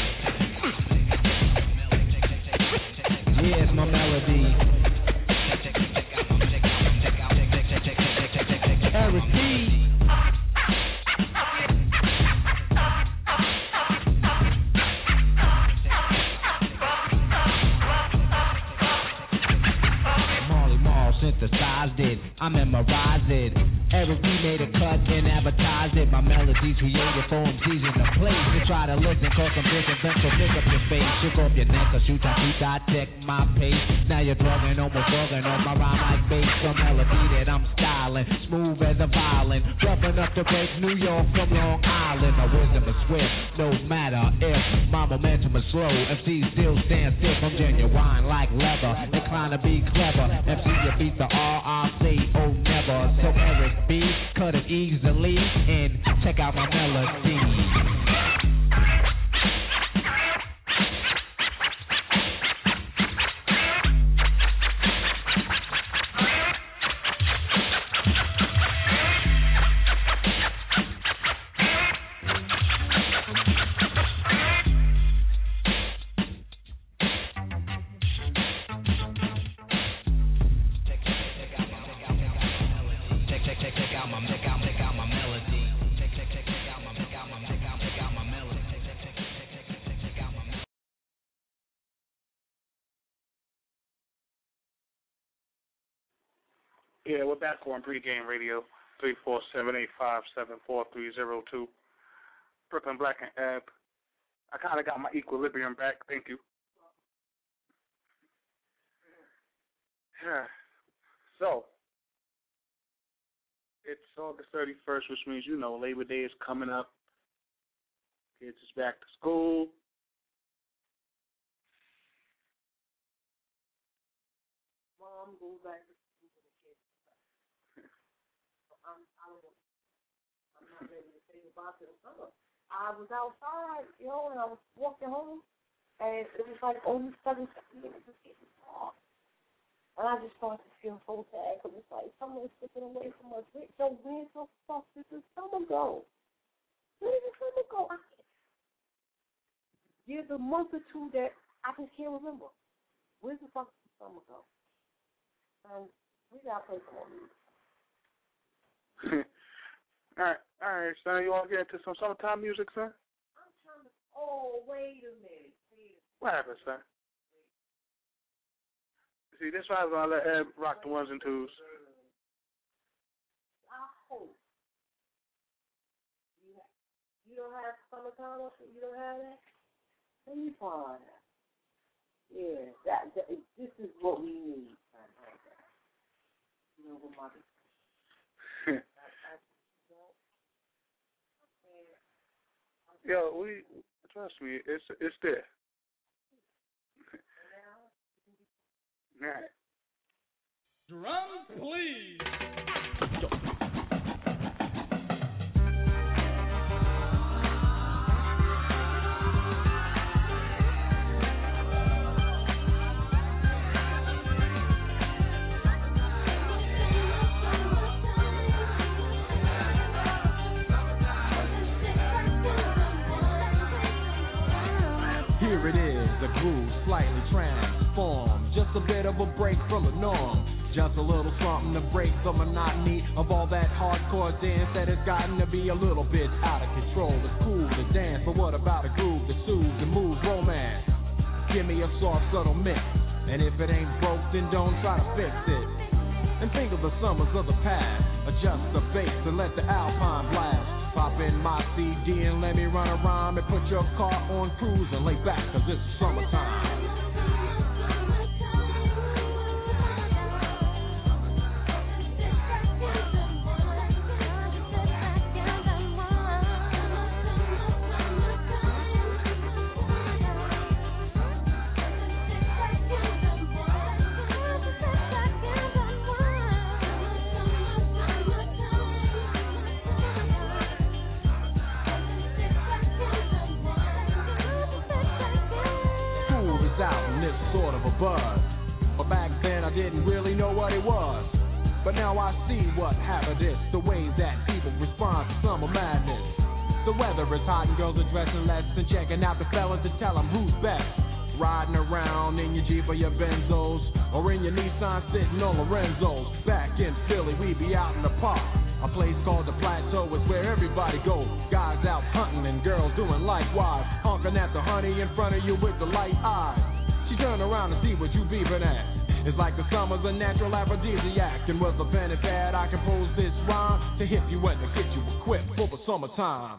Yeah, it's my melody. Eric D. Synthesized it, I memorized it. Eric B made a cut and advertised it. My my melodies created for M Cs in the place to try to listen, cause I'm different, then so pick up your face, shook off your neck, cause you try to check my pace. Now you're drugging, almost bugging on my rhyme like bass. Some melody that I'm styling, smooth as a violin, rough enough to break New York from Long Island. My wisdom is swift, no matter if my momentum is slow. M Cs still stand stiff, I'm genuine like leather, inclined to be clever. M C, you beat the R, I'll say oh never. So Eric B, cut it easily and check out my melody. Yeah, we're back on Pregame Radio, three four seven, eight five seven, four three zero two. Brooklyn Black and Ebb. I kind of got my equilibrium back. Thank you. Yeah. So, it's August thirty-first, which means, you know, Labor Day is coming up. Kids is back to school. Mom goes back to school for the kids. I'm, I'm, I'm not ready to say goodbye to the summer. I was outside, you know, and I was walking home, and it was like only seven minutes of getting dark. And I just started to feel so sad because it's like someone's slipping away from us. So where the fuck did the summer go? Where did the summer go? I can't. There's a month or two that I just can't remember. Where the fuck did the summer go? Um, we got to play some more music. all right, all right, son. You want to get into some summertime music, son? I'm trying to. Oh, wait a minute. Wait a minute. What happened, son? See, this is why I was going to let Ed rock the ones and twos. I hope. You, have, you don't have summertime or you don't have that? Then you find that. Yeah, that, that, this is what we need. You know, with my Yo, we trust me, it's it's there. Right. Drums, please. Here it is, the groove slightly transformed. Just a bit of a break from the norm. Just a little something to break the monotony of all that hardcore dance that has gotten to be a little bit out of control. It's cool to dance, but what about a groove that soothes and moves romance? Give me a soft, subtle mix, and if it ain't broke, then don't try to fix it. And think of the summers of the past. Adjust the bass and let the alpine blast. Pop in my C D and let me run around and put your car on cruise and lay back, cause it's summertime. Sort of a buzz, but back then I didn't really know what it was. But now I see what happened is the ways that people respond to summer madness. The weather is hot and girls are dressing less and checking out the fellas to tell them who's best. Riding around in your Jeep or your Benzos, or in your Nissan sitting on Lorenzo's. Back in Philly, we be out in the park. A place called the Plateau is where everybody goes. Guys out hunting and girls doing likewise. Honking at the honey in front of you with the light eyes. She turn around and see what you beeping at. It's like the summer's a natural aphrodisiac. And with a pen and pad, I compose this rhyme to hit you and to get you equipped for the summertime.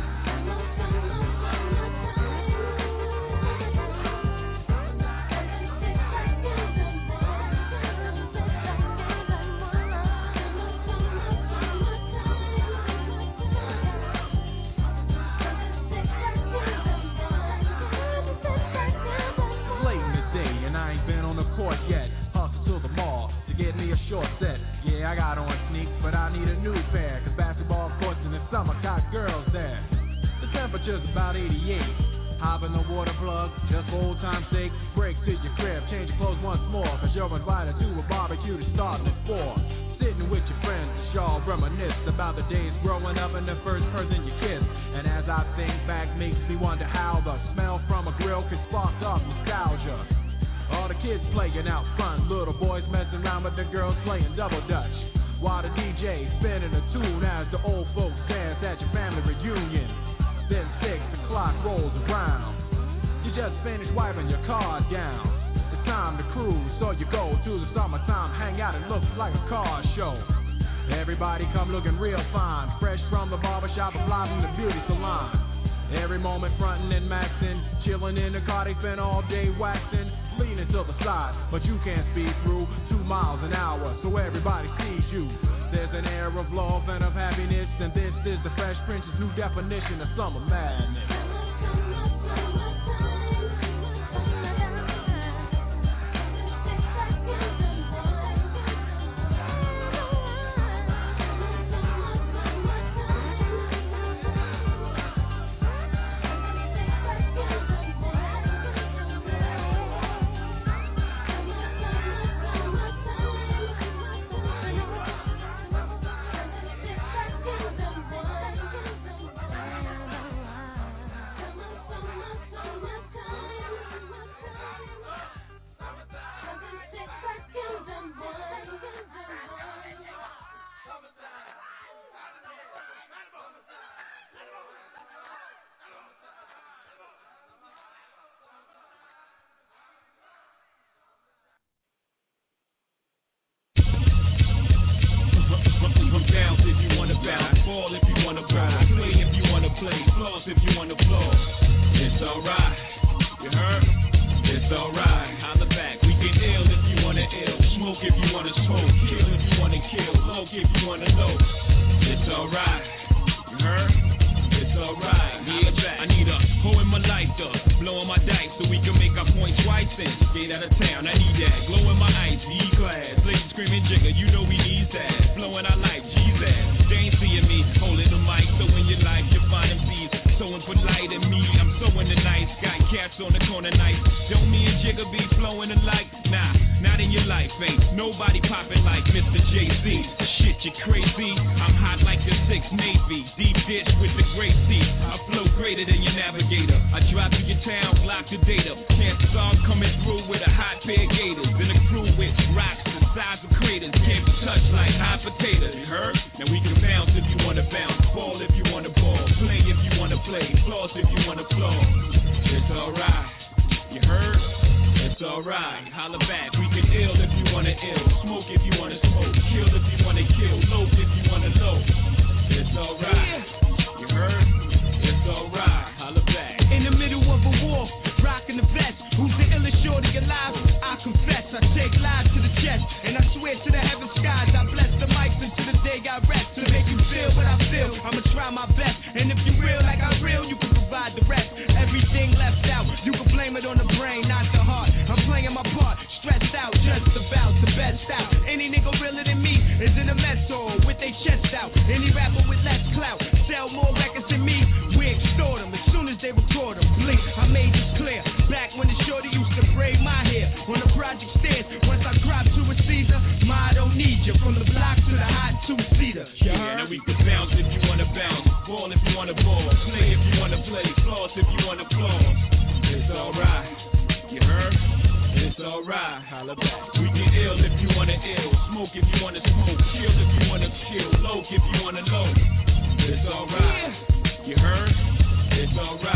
Yet, hustle to the mall to get me a short set. Yeah, I got on sneaks, but I need a new pair. Cause basketball courts in the summer got girls there. The temperature's about eighty-eight. Hop in the water plug, just for old time's sake. Break to your crib, change your clothes once more. Cause you're invited to a barbecue to start at four. Sitting with your friends, y'all reminisce about the days growing up and the first person you kissed. And as I think back, makes me wonder how the smell from a grill could spark up nostalgia. All the kids playing out front, little boys messing around with the girls playing double dutch. While the D J spinning a tune as the old folks dance at your family reunion. Then six o'clock rolls around. You just finished wiping your car down. It's time to cruise, so you go to the summertime hangout. It looks like a car show. Everybody come looking real fine, fresh from the barbershop and fly from the beauty salon. Every moment frontin' and maxin', chillin' in the car, they spend all day waxin', leaning to the side, but you can't speed through two miles an hour, so everybody sees you. There's an air of love and of happiness, and this is the Fresh Prince's new definition of summer madness.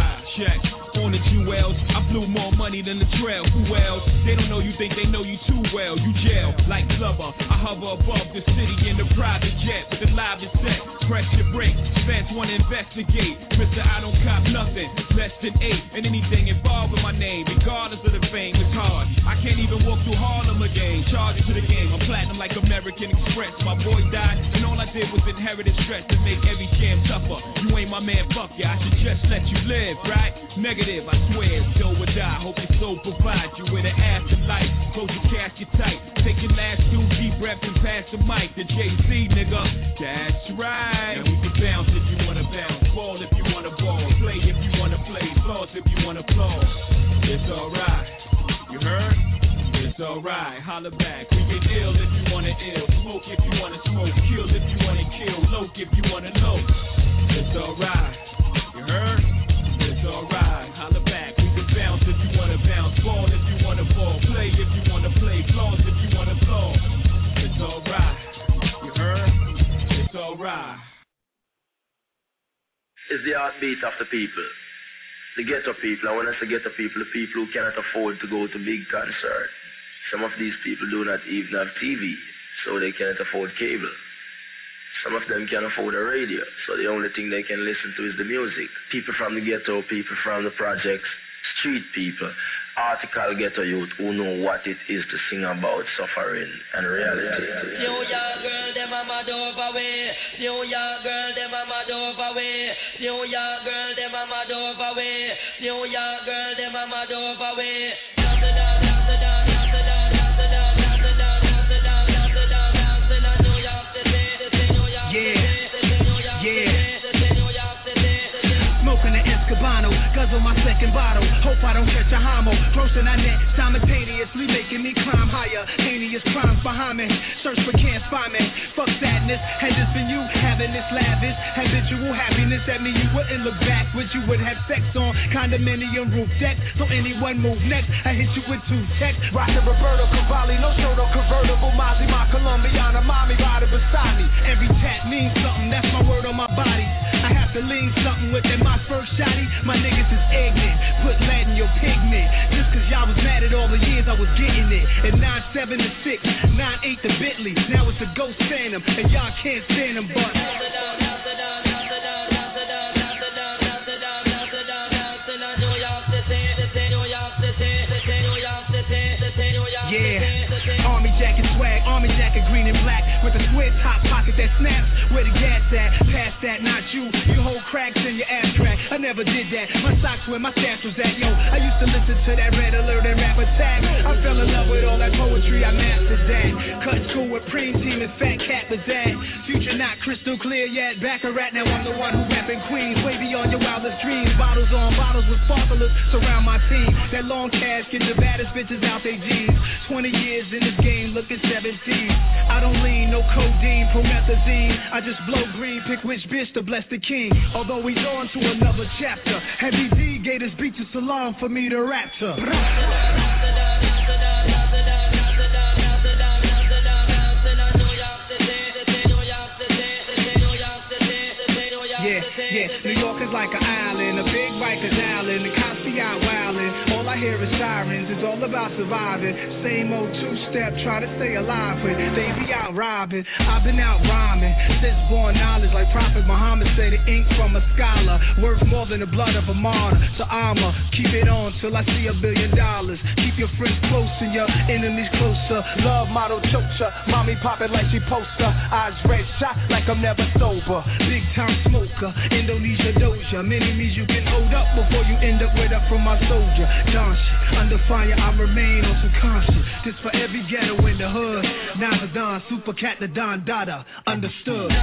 On the jewels, I blew more money than the trail. Who else? They don't know you, think they know you too well, you jail like Flubber. I hover above the city in the private jet with the live set. Press your brakes, fans wanna investigate. Mister I don't cop nothing, less than eight. And anything involved with my name, regardless of the fame, it's hard. I can't even walk through Harlem again. Charge it to the game, I'm platinum like American Express. My boy died, and all I did was inherited stress to make every jam tougher. You ain't my man, fuck ya, I should just let you live, right? Negative, I swear, so would die. Hope your soul provides you with an afterlife. Close your casket tight, take your last two deep breaths and pass the mic to Jay-Z, nigga. That's right. And we can bounce if you wanna bounce, ball if you wanna ball, play if you wanna play, floss if you wanna floss. It's alright, you heard? It's alright, holla back. We get ill if you wanna ill, smoke if you wanna smoke, kill if you wanna kill, loke if you wanna loke. It's alright, you heard? It's alright, holla back. We can bounce if you wanna bounce, ball if you wanna ball, play if you wanna play, floss if you wanna floss. It's alright, you heard? It's alright. It's the heartbeat of the people. The ghetto people, and when I say ghetto people, the people who cannot afford to go to big concerts. Some of these people do not even have T V, so they cannot afford cable. Some of them can't afford a radio, so the only thing they can listen to is the music. People from the ghetto, people from the projects, street people, article ghetto youth who know what it is to sing about suffering and reality. New York girl, them a mad over way. New York girl, them a mad over way. New York girl, them a mad over way. New York girl, them a mad over way. Guzzle my second bottle, hope I don't catch a homo. Grossing I net simultaneously, making me climb higher. Heinous crimes behind me, search for can't find me. Fuck sadness, had this been you having this lavish habitual happiness that me you wouldn't look back, but you would have sex on condominium roof deck. So anyone move next, I hit you with two texts. Rockin' Roberto Cavalli, no show, no convertible. Mozzie, my Colombiana, mommy riding beside me. Every tap means something, that's my word on my body. I have to lean something with that my first shotty. My niggas is ignorant, put lead in your pigment. Just cause y'all was mad at all the years I was getting it. At nine seven to six, nine eight to Bentley. Now it's a Ghost Phantom, and y'all can't stand them, but yeah, army jacket swag, army jacket green and black with a square top pocket that snaps. Where the gas at? Pass that, not you. You hold cracks in your ass crack. I never did that. My socks where my stash was at, yo. I used to listen to that Red Alert and Rap Attack. I fell in love with all that poetry. I mastered that. Cut school with Preem Team and Fat Cat was that. Future not crystal clear yet. Back a rat, now I'm the one who rapping Queens. Way beyond your wildest dreams. Bottles on bottles with sparklers surround my team. That long cash get the baddest bitches out they jeans. Twenty years in this game, looking seventeen. I don't lean, no codeine, promethazine. I just blow green, pick which bitch to bless the king. Although he's on to another chapter. Heavy D gave his beat to Salam for me to rapture. Yeah, yeah, New York is like an island, a big Rikers Island, the cops be out wildin'. All I hear is sirens, it's all about surviving. Same old two-step, try to stay alive, but they be out robbing. I've been out rhyming, since born knowledge, like Prophet Muhammad say, the ink from a scholar worth more than the blood of a martyr. So I'ma keep it on till I see a billion dollars. Keep your friends close and your enemies closer. Love model chocha, mommy pop it like she poster. Eyes red shot like I'm never sober. Big time smoker, Indonesia doja. Many means you can hold up before you end up with up from my soldier. Don shit, under fire I remain on some conscience. This for every ghetto in the hood. Now the Don, Super Cat, the Don Dada, understood.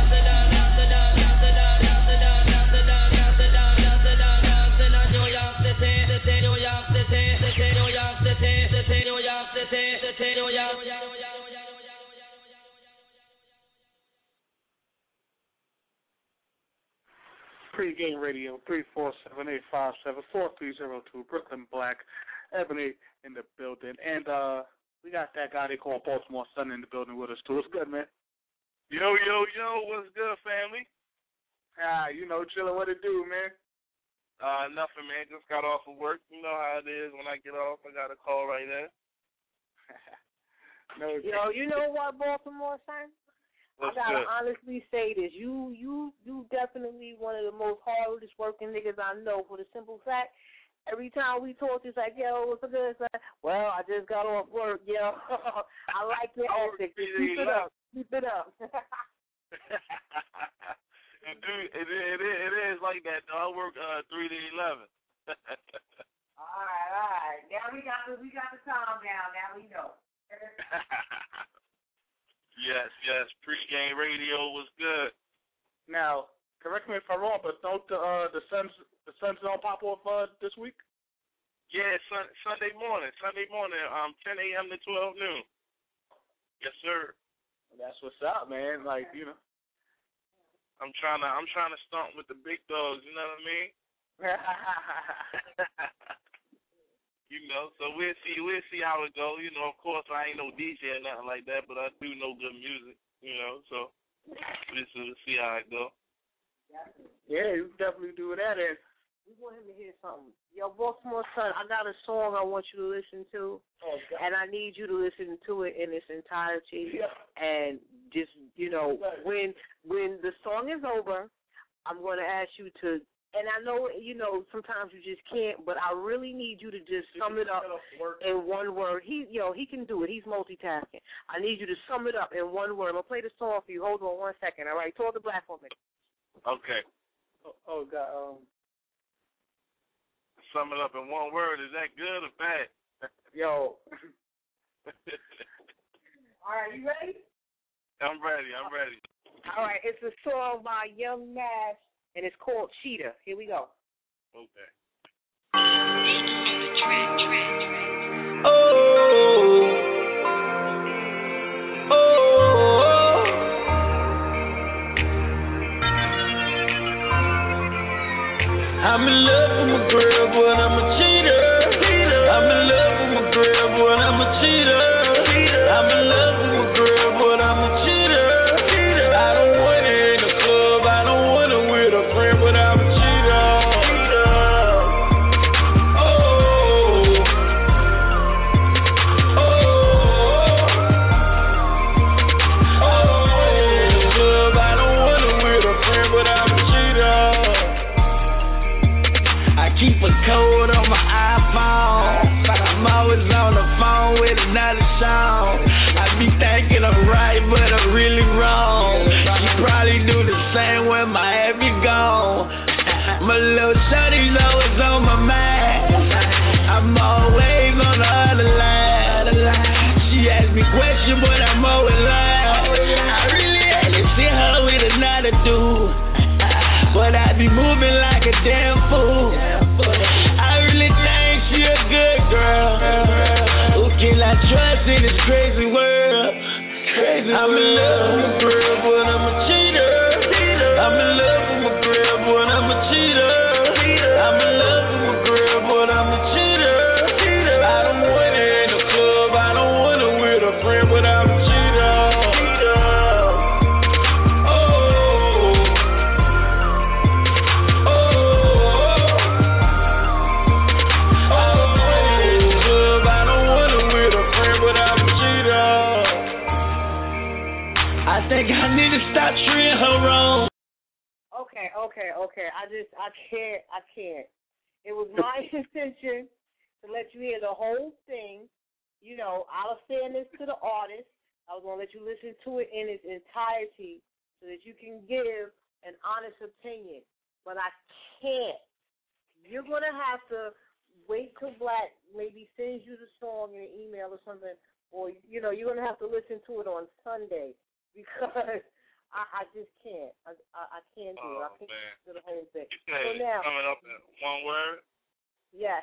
Pre-game radio, three four seven, eight five seven, four three zero two, Brooklyn Black, Ebony in the building. And uh, we got that guy they call Baltimore Sun in the building with us, too. What's good, man? Yo, yo, yo, what's good, family? Ah, you know, chilling. What it do, man? Uh, nothing, man. Just got off of work. You know how it is. When I get off, I got a call right there. No, Yo, you know what, Baltimore, son? What's I gotta good? honestly say this. You, you, you definitely one of the most hardest working niggas I know. For the simple fact, every time we talk, it's like, yo, what's good? It's like, well, I just got off work, yo. I like your ethic. Keep it up. Keep it up. Dude, it, it, it, it is like that, though. I work uh, three to eleven. All right, all right. Now we got the, we got the time down. Now we know. Yes, yes. Pre-game radio was good. Now, correct me if I'm wrong, but don't the uh, the Suns the Suns don't pop off uh, this week? Yeah, sun, Sunday morning. Sunday morning, um, ten a.m. to twelve noon. Yes, sir. That's what's up, man. Like, you know. I'm trying to I'm trying to stomp with the big dogs. You know what I mean? You know, so we'll see we'll see how it goes. You know, of course I ain't no D J or nothing like that, but I do know good music. You know, so we'll see how it goes. Yeah, you definitely do that. And we want him to hear something. Yo, Baltimore son, I got a song I want you to listen to, oh, and I need you to listen to it in its entirety. Yeah. And just, you know, when when the song is over, I'm going to ask you to, and I know, you know, sometimes you just can't, but I really need you to just sum it up in one word. He, yo, he can do it. He's multitasking. I need you to sum it up in one word. I'm going to play the song for you. Hold on one second, all right? Talk to Black Woman. Okay. Oh, oh God. Um, Sum it up in one word. Is that good or bad? Yo. All right, you ready? I'm ready. I'm ready. All right, it's a song by Young Nash, and it's called Cheetah. Here we go. Okay. Oh, oh, I'm in love with my girl, but I'm a cheater. I'm in love with my girl, but I'm a cheater. I'm in love with my girl, but I'm a cheater. I don't want her in the club, I don't want her with a friend, but I'm a cheater. Oh, oh, oh, in the club, I don't want her with a friend, but I'm a cheater. I keep a code on my iPhone. I'm always on the phone with another song. I be thinking I'm right, but I'm really wrong. She probably do the same when my head be gone. My little shawty's always on my mind. I'm always on the other line. She asks me questions, but I'm always lying. I really had to see her with another dude, but I be moving like a damn fool. I really think she a good girl. Who can I trust in this crazy world? Crazy I'm in love with my girl, but I'm a cheater. I'm in love with my girl, but I'm a cheater. I'm in love with my girl, but I'm a cheater. I don't want her in the club, I don't want her with a friend, but I'm a cheater. I think I need to stop treating her wrong. Okay, okay, okay. I just, I can't, I can't. It was my intention to let you hear the whole thing. You know, out of fairness to the artist, I was going to let you listen to it in its entirety so that you can give an honest opinion. But I can't. You're going to have to wait till Black maybe sends you the song in an email or something, or, you know, you're going to have to listen to it on Sunday because I, I just can't. I, I, I can't do it. Oh, I can't man. do the whole thing. You say So now, coming up in one word? yes.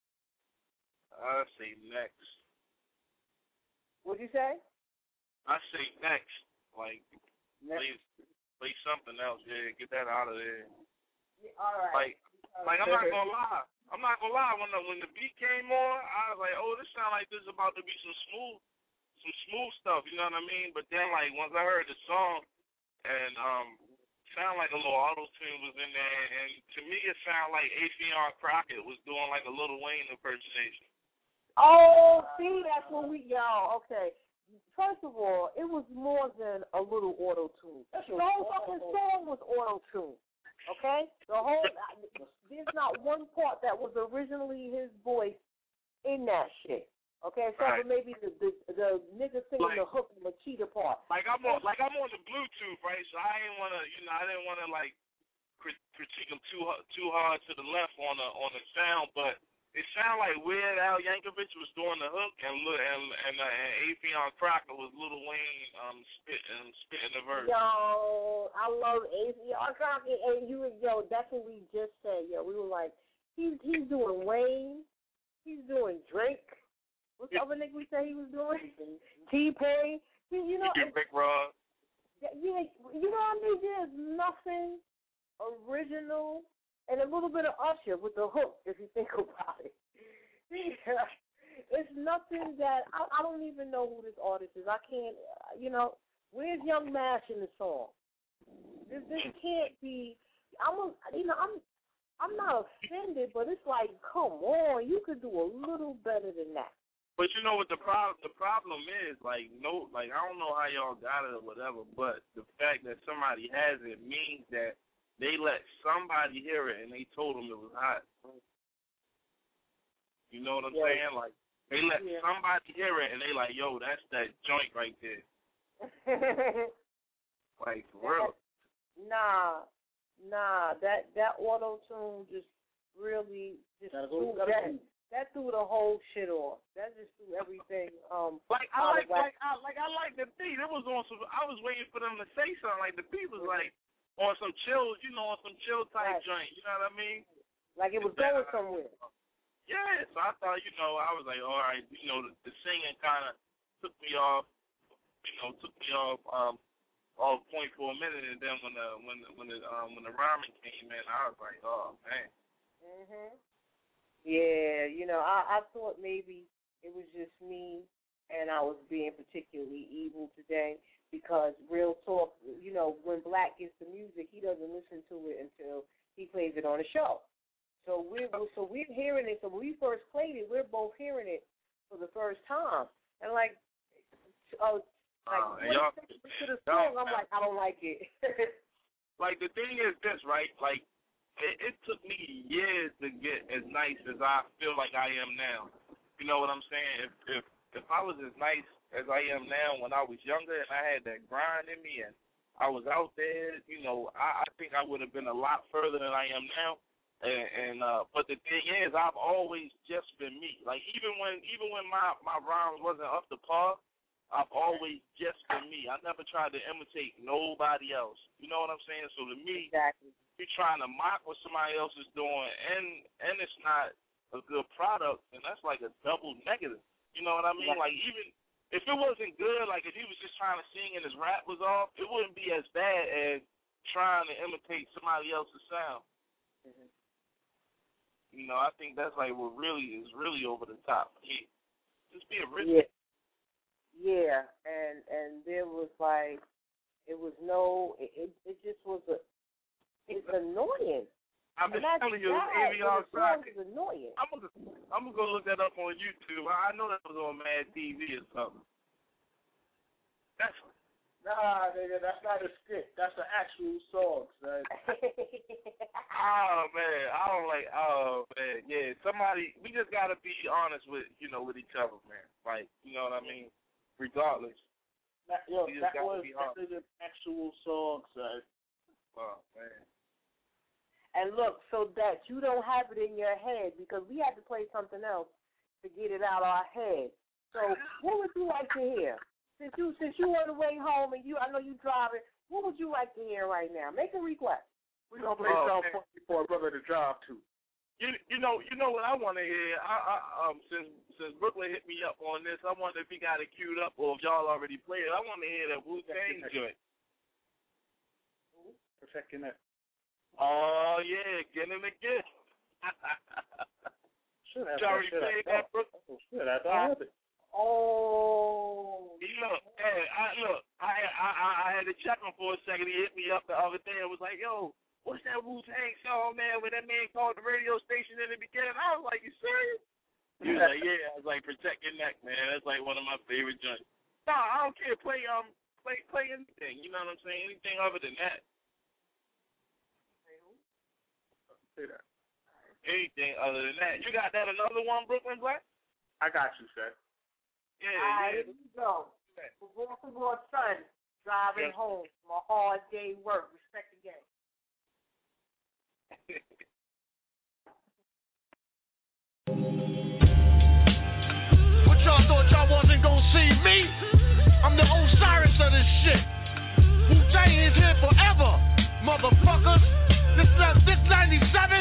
I say next. What'd you say? I say next. Like, Next. play, play something else. Yeah, get that out of there. Yeah, all right. Like, like I'm not gonna lie. I'm not gonna lie. When the when the beat came on, I was like, oh, this sound like this is about to be some smooth, some smooth stuff. You know what I mean? But then, like, once I heard the song, and um, sound like a little auto tune was in there, and to me it sounded like Affion Crockett was doing like a Lil Wayne impersonation. Oh, see, that's what we, y'all, okay. first of all, it was more than a little auto tune. The whole fucking song was auto tune. Okay, the whole there's not one part that was originally his voice in that shit. Okay, except right. for maybe the the, the nigga singing like, the hook and the cheetah part. Like I'm on, like I'm on the Bluetooth, right? So I didn't wanna, you know, I didn't wanna like critique him too too hard to the left on the on the sound, but it sounded like Weird Al Yankovic was doing the hook, and and and, uh, and Afion Crocker was Lil Wayne um spitting spitting the verse. Yo, I love Afion Crocker, and you yo, that's what we just said. Yo, we were like, he's he's doing Wayne, he's doing Drake. What's the other nigga we said he was doing? T-Pain. You know, Rick Ross. Yeah, you know what I mean? There's nothing original. And a little bit of Usher with the hook, if you think about it. It's nothing that, I, I don't even know who this artist is. I can't, you know, where's Young Mash in the song? This this can't be, I'm, a, you know, I'm I'm not offended, but it's like, come on, you could do a little better than that. But you know what the problem, the problem is, like, no, like, I don't know how y'all got it or whatever, but the fact that somebody has it means that they let somebody hear it and they told them it was hot. You know what I'm yeah. saying? Like, they let yeah. somebody hear it and they like, yo, that's that joint right there. Like, for real. Nah, nah, that, that auto-tune just really just threw, that, that threw the whole shit off. That just threw everything. Um, like, I like, like, I, like, I like the beat. It was on some, I was waiting for them to say something. Like, the beat was like, on some chill, you know, on some chill type right. joint, you know what I mean? Like it was going somewhere. Yeah, so I thought, you know, I was like, all right, you know, the, the singing kind of took me off, you know, took me off um, off point for a minute, and then when the when the, when the um when the rhyming came in, I was like, oh man. Mhm. Yeah, you know, I I thought maybe it was just me, and I was being particularly evil today. Because real talk, you know, when Black gets the music, he doesn't listen to it until he plays it on a show. So we're so we're hearing it. So when we first played it, we're both hearing it for the first time. And like, uh, like uh, y'all, to the song, I'm like, I don't like it. Like the thing is this, right? Like it, it took me years to get as nice as I feel like I am now. You know what I'm saying? If if if I was as nice as I am now when I was younger and I had that grind in me and I was out there, you know, I, I think I would have been a lot further than I am now. And, and uh, but the thing is, I've always just been me. Like even when even when my my rhymes wasn't up to par, I've always just been me. I never tried to imitate nobody else. You know what I'm saying? So to me, exactly. you're trying to mock what somebody else is doing, and and it's not a good product, and that's like a double negative. You know what I mean? Like even if it wasn't good, like if he was just trying to sing and his rap was off, it wouldn't be as bad as trying to imitate somebody else's sound. Mm-hmm. You know, I think that's like what really is really over the top. Yeah. Just be original. Yeah. Yeah, and and there was like, it was no, it it just was a, it's annoying. I'm just telling you, Afion Crocker. It's annoying. I'm gonna, I'm gonna go look that up on YouTube. I know that was on Mad T V or something. That's nah, nigga, that's not a skit. That's an actual song, son. Oh man, I don't like. Oh man, yeah. Somebody, we just gotta be honest with, you know, with each other, man. Like, you know what I mean? Regardless. That, yo, that was an actual song, son. Oh man. And look, so that you don't have it in your head, because we had to play something else to get it out of our head. So what would you like to hear? Since you since you on the way home and you I know you driving, what would you like to hear right now? Make a request. We're gonna play oh, something for a brother to drive to. You you know you know what I want to hear. I, I um since since Brooklyn hit me up on this, I wonder if he got it queued up or if y'all already played it. I want to hear that Wu-Tang joint. Protecting that. Oh yeah, get him again. Should have. You already played that, Brooklyn? Oh shit, I don't have it. Oh. Look, hey, I look. I I I had to check him for a second. He hit me up the other day and was like, "Yo, what's that Wu-Tang song, man? When that man called the radio station in the beginning?" I was like, "You serious?" He was like, "Yeah." I was like, "Protect your neck, man. That's like one of my favorite joints." No, I don't care. Play um, play play anything. You know what I'm saying? Anything other than that. Say that. Anything other than that. You got that another one, Brooklyn Black? I got you, sir. Yeah, All right, yeah. here we go. For Baltimore Sun, driving Yes. home from a hard day work. Respect the game. What y'all thought y'all wasn't gonna see me? I'm the Osiris of this shit. Wu-Tang is here forever, motherfuckers. This uh, this ninety-seven,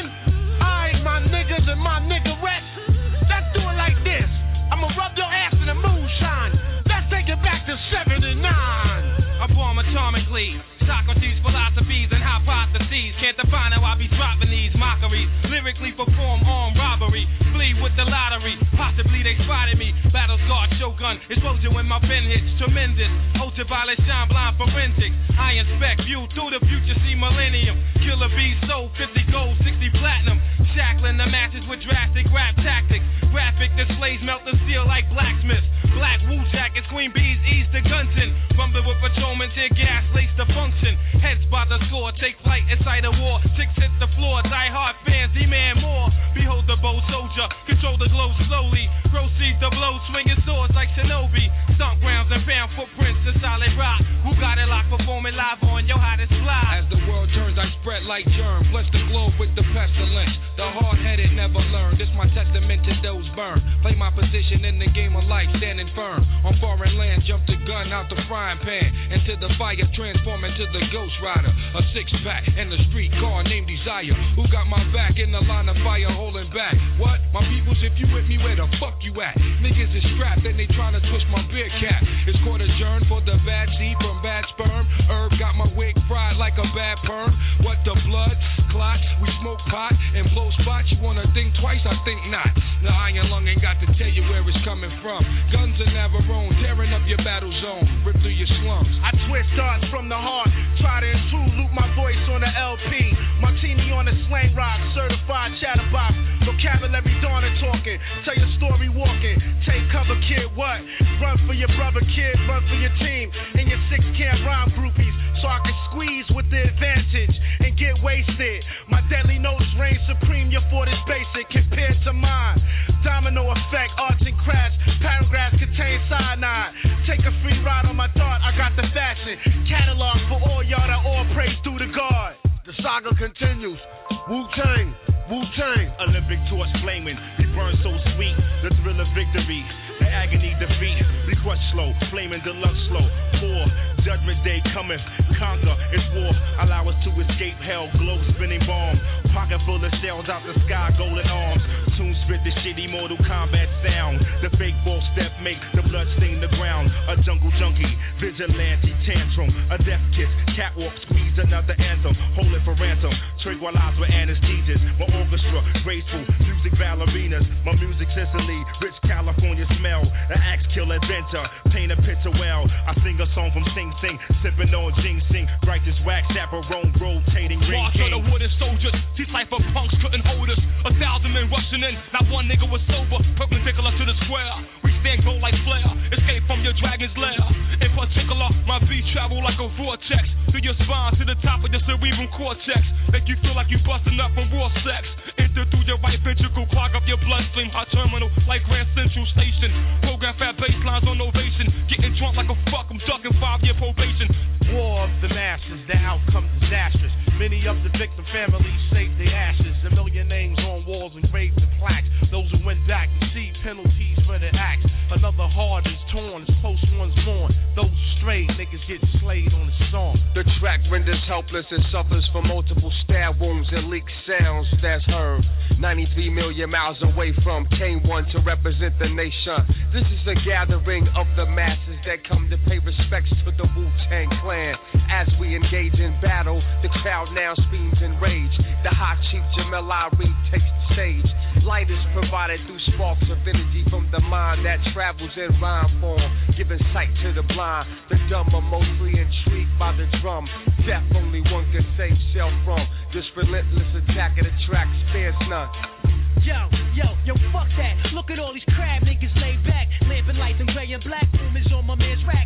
I ain't my niggas and my niggerettes. Let's do it like this. I'ma rub your ass in the moonshine. Let's take it back to seventy-nine. I bomb atomically. Socrates' philosophies and hypotheses. Can't define how I be dropping these mockeries. Lyrically perform armed robbery. Flee with the lottery. Possibly they spotted me. Battle scarred shogun. Explosion when my pen hits. Tremendous. Ultraviolet shine blind forensics. I inspect view through the future. See millennium. Killer bees sold fifty gold, sixty platinum. Shackling the matches with drastic rap tactics. Graphic displays melt the steel like blacksmiths. Black Wu jackets, queen bees ease the gunson. Rumble with patrolmen, tear gas, lace the function. Heads by the score, take flight inside a war. Six hit the floor, die hard fans demand more. Behold the bow soldier, control the glow slowly. Proceed to blow, swinging swords like Shinobi. Stomp grounds and found footprints in solid rock. Who got it locked, performing live on your hottest fly. As the world turns, I spread like germ. Bless the globe with the pestilence. The hard-headed never learn. This my testament to those burned. Play my position in the game of life, standing firm. On foreign land, jump the gun out the frying pan. Into the fire, transform into the Ghost Rider. A six-pack and a street car named Desire. Who got my back in the line of fire holding back? What? My peoples, if you with me, where the fuck you at? Niggas is strapped and they tryna twist my beer cap. It's court adjourned for the bad seed from bad sperm. Herb got my wig fried like a bad perm. What the blood? Clots, we smoke pot and blow spots. You wanna think twice? I think not. The iron lung ain't got to tell you where it's coming from. Guns are Navarone, tearing up your battle zone. Rip through your slums. I twist darts from the heart. Try to intrude, loop my voice on the L P. Martini on the slang rock, certified chatterbox. Vocabulary dawn and talking. Tell your story walking. Take cover, kid, what? Run for your brother, kid. Run for your team. And your six camp rhyme groupies. So I can squeeze with the advantage and get wasted. My deadly notes reign supreme. Your fort is basic compared to mine. Domino effect, arts and crafts. Paragraphs contain cyanide. Take a free ride on my dart. I got the fashion. Catalog for all y'all that all praise through the guard. The saga continues. Wu-Tang, Wu-Tang. Olympic torch flaming. We burn so sweet. The thrill of victory. The agony defeat. We crush slow. Flaming deluxe slow. Four. Judgment day cometh. Conquer. It's war. Allow us to escape hell. Globe spinning bomb. Pocket full of shells out the sky. Golden arms. Soon spit the shitty Mortal Kombat sound. The fake ball step make the blood stain the ground. A jungle junkie. Vigilante tantrum. A death kiss. Catwalk squeeze another anthem. Hold it for ransom. Tranquilize with anesthesias. My orchestra. Graceful. Music ballerinas. My music Sicily. Rich California smell. An axe kill adventure. Paint a picture well. I sing a song from Sing Sing. Sipping on ginseng. Righteous wax. Chaperone. Rotating ring March of the wooden soldiers. These cypher punks couldn't hold us. A thousand men rushing in. Not one nigga was sober. Perpendicular to the square. We stand gold like flare. Escape from your dragon's lair. In particular, my beat travel like a vortex. Through your spine to the top of your cerebral cortex. Make you feel like you busting up from raw sex. Enter through your right ventricle. Clog up your bloodstream. Hot terminal like Grand Central Station. Program fat baselines on ovation. Getting drunk like a fuck. I'm ducking five year probation. War of the masses. The outcome disastrous. Many of the victim families saved their ashes. A million names on walls engraved in plaques. Those who went back receive penalties for their acts. Another heart is torn as close ones mourn. Those strayed niggas get slayed on the song. The track renders helpless and suffers from multiple stab wounds and leaked sounds that's heard. ninety-three million miles away from K one to represent the nation. This is a gathering of the masses that come to pay respects to the Wu-Tang Clan. As we engage in battle, the crowd now screams in rage. The hot chief Jamel Ari takes the stage. Light is provided through sparks of energy from the mind that travels in rhyme form, giving sight to the blind. The dumb are mostly intrigued by the drum. Death only one can save self from. This relentless attack of the track spares none. Yo, yo, yo, fuck that. Look at all these crab niggas laid back. Lamping lights in gray and black. Boom is on my man's rack.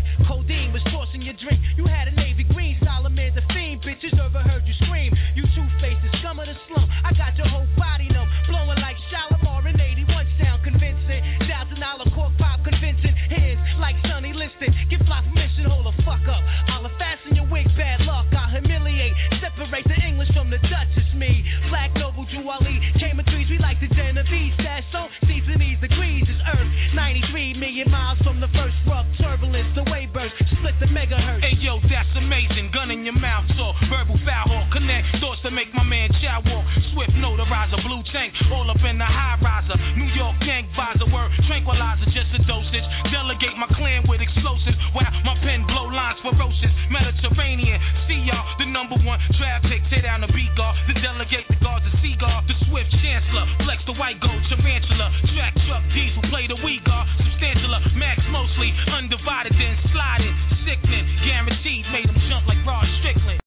Abu Ali, came of trees, we like the Genovese. That's so seasonings degrees is Earth. ninety-three million miles from the first rough turbulence, the wave burst, split the megahertz. Hey yo, that's amazing. Gun in your mouth, so verbal foul hawk. Connect thoughts to make my man chow walk. Swift notarizer, blue tank, all up in the high riser. New York gang visor, word tranquilizer, just a dosage. Delegate my clan with explosives. Wow, my pen blow lines ferocious. Mediterranean, see y'all, the number one traffic. Tear down the beat guard, the delegate, the guards, the seagull, the swift chancellor. Flex the white gold tarantula. Track truck diesel, play the we guard. Substantialer, max mostly undivided, then sliding. Sickening, guaranteed, made them jump like Rod Strickland.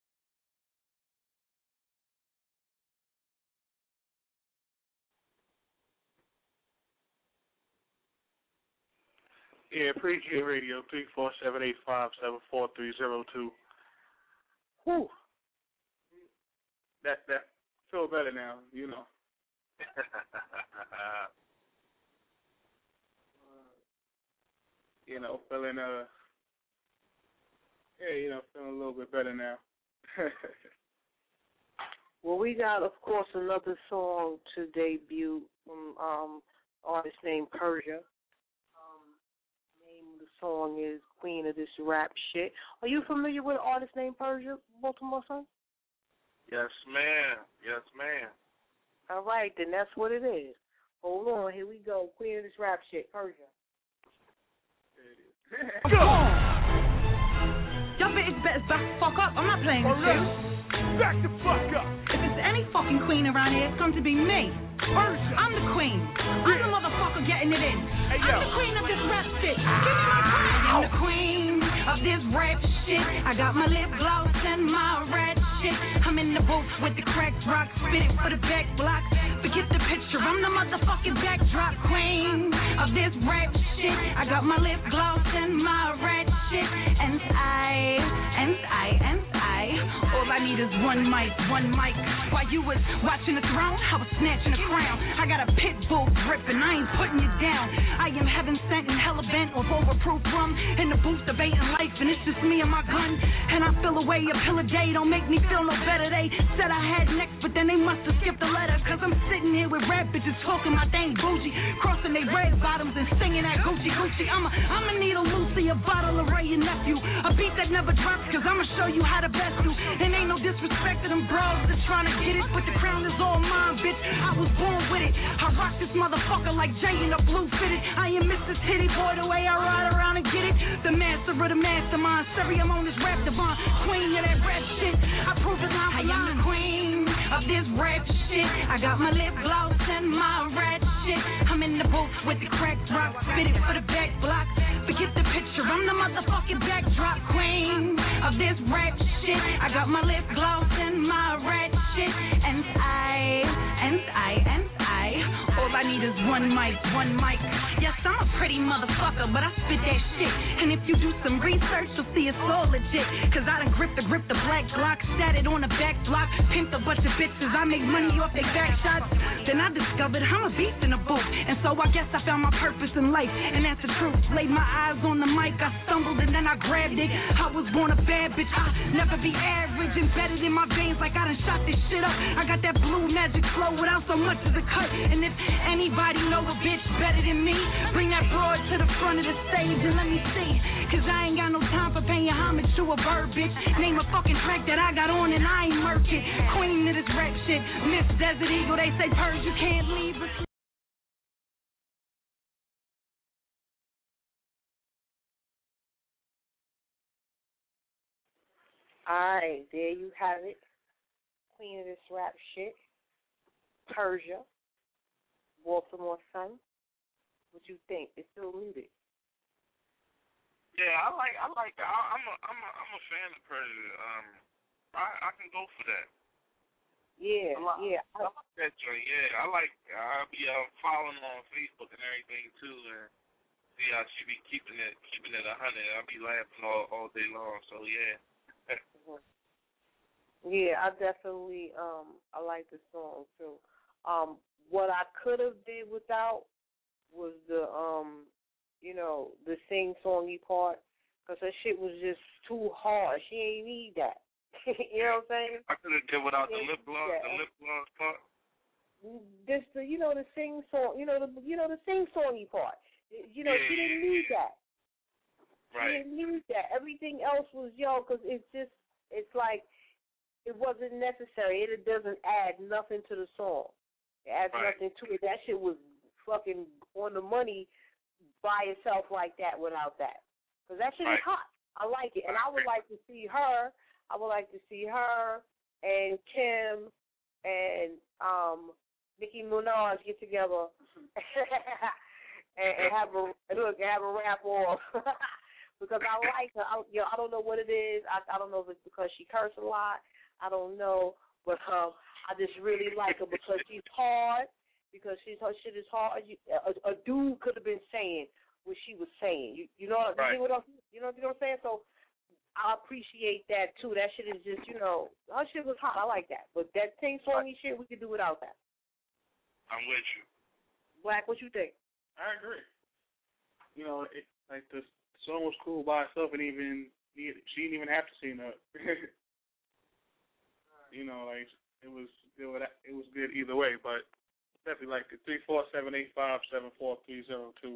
Yeah, Pre-G Radio, three four seven eight five seven four three zero two. Whew. That, that, feel better now, you know. you know, feeling, uh, yeah, you know, feeling a little bit better now. Well, we got, of course, another song to debut from um artist named Persia. Um, name of the song is Queen of This Rap Shit. Are you familiar with an artist named Persia, Baltimore son? Yes, ma'am. Yes, ma'am. All right, then that's what it is. Hold on, here we go. Queen of This Rap Shit, Persia. Y'all bitches better back the fuck up. I'm not playing with you. Back the fuck up. If it's any fucking queen around here, it's going to be me. Persia. I'm the queen. I'm the motherfucker getting it in. Hey, I'm the queen of this rap shit. Give me my crown. I'm the queen of this rap shit. I got my lip gloss and my red shit. I'm in the booth with the cracked rock. Spit it for the back block. Forget the picture. I'm the motherfucking backdrop queen of this rap shit. I got my lip gloss and my red shit. And I, and I, and I. All I need is one mic, one mic. While you was watching the throne, I was snatching a crown. I got a pit bull grip and I ain't putting you down. I am heaven sent and hella bent off overproof rum. In the booth debating life and it's just me and my gun. And I feel away a pill a day, don't make me feel no better. They said I had next, but then they must have skipped a letter. Cause I'm sitting here with rap bitches talking my dang bougie. Crossing they red bottoms and singing that Gucci Gucci. I'ma, I'ma need a Lucy, a bottle of Ray and nephew. A beat that never drops cause I'ma show you how to best do. And ain't no disrespect to them bros that's trying to get it, but the crown is all mine, bitch. I was born with it. I rock this motherfucker like Jay in a blue fitted. I am Mister Titty Boy, the way I ride around and get it. The master of the mastermind, stereo on this rap divine. Queen of that rap shit. I prove it line for line. I am the queen of this rap shit. I got my lip gloss and my red shit. I'm in the booth with the cracked rock. Spit it for the back block. Forget the picture, I'm the motherfucking backdrop queen of this rap shit. I got my lip gloss and my red shit. And I, and I, and I. All I need is one mic, one mic. Yes, I'm a pretty motherfucker, but I spit that shit. And if you do some research, you'll see it's all legit. Cause I done grip the grip the black block, sat it on the back block, pimped a bunch of bitches. I make money off their back shots. Then I discovered I'm a beast in the booth. And so I guess I found my purpose in life. And that's the truth. Laid my eyes on the mic, I stumbled and then I grabbed it. I was born a bad bitch. I'll never be average. Embedded in my veins like I done shot this shit up. I got that blue magic flow without so much as a cut. And if anybody know a bitch better than me, bring that broad to the front of the stage and let me see. Cause I ain't got no time for paying homage to a bird, bitch. Name a fucking track that I got on and I ain't murk it. Queen of this rap shit, Miss Desert Eagle. They say Purge, you can't leave us. Alright, there you have it. Queen of this rap shit. Persia. Baltimore Sun. What you think? It's still muted. Yeah, I like, I like, I, I'm a, I'm a, I'm a fan of Persia. Um, I, I can go for that. Yeah, I like, yeah. I like that joint. Yeah, I like. I'll be uh, following on Facebook and everything too, and see how she be keeping it, keeping it a hundred. I'll be laughing all, all day long. So yeah. Yeah, I definitely um I like the song too. Um, what I could have did without was the um you know the sing songy part, because that shit was just too hard. She ain't need that. You know what I'm saying? I could have did without the lip gloss, the lip gloss part. just the you know the sing song, you know the you know the sing songy part. You know, yeah, she didn't yeah, need yeah. that. Right. She didn't need that. Everything else was yo, because it's just it's like it wasn't necessary. It doesn't add nothing to the song. It adds right. nothing to it. That shit was fucking on the money by itself like that without that. Because that shit right. is hot. I like it. And I would like to see her, I would like to see her and Kim and um, Nicki Minaj get together and, and have a look, have a rap off. Because I like her. I, you know, I don't know what it is. I, I don't know if it's because she curses a lot. I don't know. But um, I just really like her because she's hard. Because she's her shit is hard. You, a, a dude could have been saying what she was saying. You, you know, right. you know what I'm, you know, you know what I'm saying? So I appreciate that too. That shit is just, you know, her shit was hot. I like that. But that sing songy shit, we could do without that. I'm with you. Black, what you think? I agree. You know, it, like the song was cool by itself, and even she didn't even have to sing that. You know, like it was it was it was good either way. But definitely like the three four seven eight five seven four three zero two.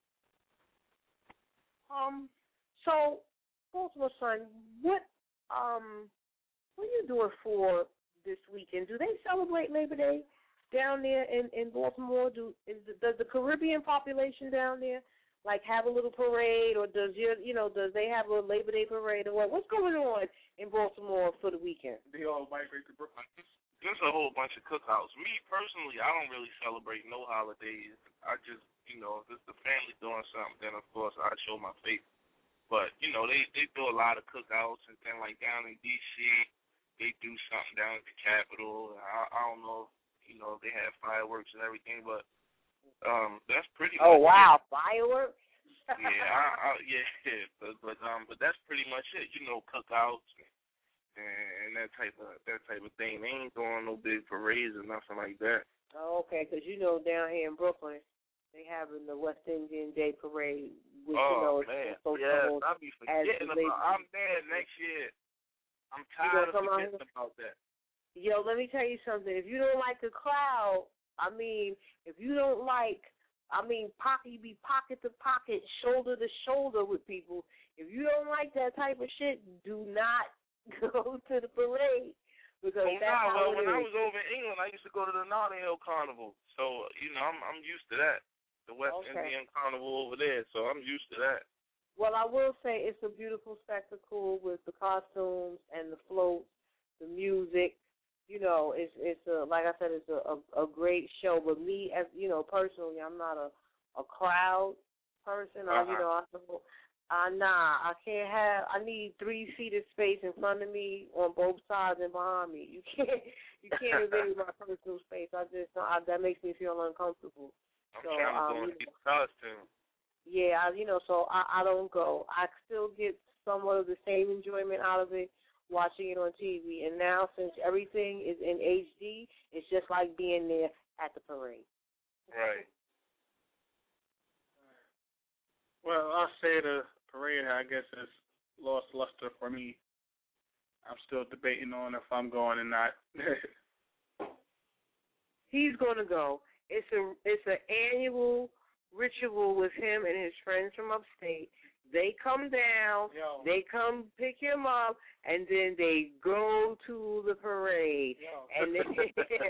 Um. So, Baltimore Sun, what um, what are you doing for this weekend? Do they celebrate Labor Day down there in, in Baltimore? Do is the, does the Caribbean population down there like have a little parade, or does your you know does they have a Labor Day parade, or what? What's going on in Baltimore for the weekend? They all migrate to Brooklyn. There's a whole bunch of cookouts. Me personally, I don't really celebrate no holidays. I just you know if it's the family doing something, then of course I show my face. But you know they they do a lot of cookouts, and then like down in D C they do something down at the Capitol. I, I don't know, you know, they have fireworks and everything, but um, that's pretty. Oh much wow, it. fireworks! yeah, I, I, yeah, but but um, but that's pretty much it. You know, cookouts and, and that type of that type of thing. They ain't doing no big parades or nothing like that. Oh, okay, because you know down here in Brooklyn they having the West Indian Day parade. Which, oh you know, man, so yes, I'll be forgetting about. I'm there next year. I'm tired of forgetting about that. Yo, let me tell you something. If you don't like the crowd, I mean, if you don't like, I mean, pocket, you be pocket to pocket, shoulder to shoulder with people. If you don't like that type of shit, do not go to the parade because oh, that's nah, how well, it when is. I was over in England, I used to go to the Notting Hill Carnival, so you know, I'm I'm used to that. The West okay. Indian Carnival over there, so I'm used to that. Well, I will say it's a beautiful spectacle with the costumes and the floats, the music. You know, it's it's a like I said, it's a, a, a great show. But me, as you know, personally, I'm not a, a crowd person. Uh-huh. I, you know, I I nah, I can't have. I need three feet of space in front of me, on both sides, and behind me. You can't you can't invade my personal space. I just I, that makes me feel uncomfortable. I'm so, trying to um, go and get the costume. Yeah, I, you know, so I, I don't go. I still get somewhat of the same enjoyment out of it watching it on T V. And now, since everything is in H D, it's just like being there at the parade. Right. Well, I'll say the parade, I guess, has lost luster for me. I'm still debating on if I'm going or not. He's going to go. It's a it's an annual ritual with him and his friends from upstate. They come down, Yo. they come pick him up, and then they go to the parade. Yo. And then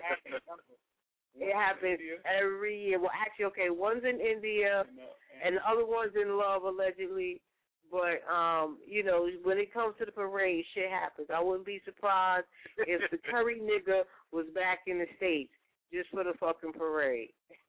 it happens every year. Well, actually, okay, one's in India, and the other one's in Love, allegedly. But, um, you know, when it comes to the parade, shit happens. I wouldn't be surprised if the curry nigga was back in the States. Just for the fucking parade.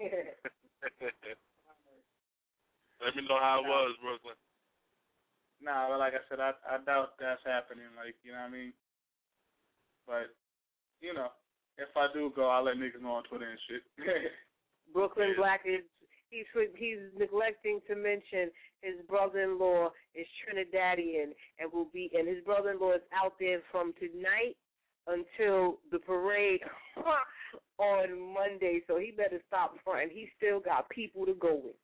Let me know how it was, Brooklyn. Nah, but like I said, I I doubt that's happening. Like, you know what I mean? But, you know, if I do go, I'll let niggas know on Twitter and shit. Brooklyn Black is he's he's neglecting to mention his brother-in-law is Trinidadian and will be and his brother-in-law is out there from tonight until the parade on Monday, so he better stop fronting. He still got people to go with.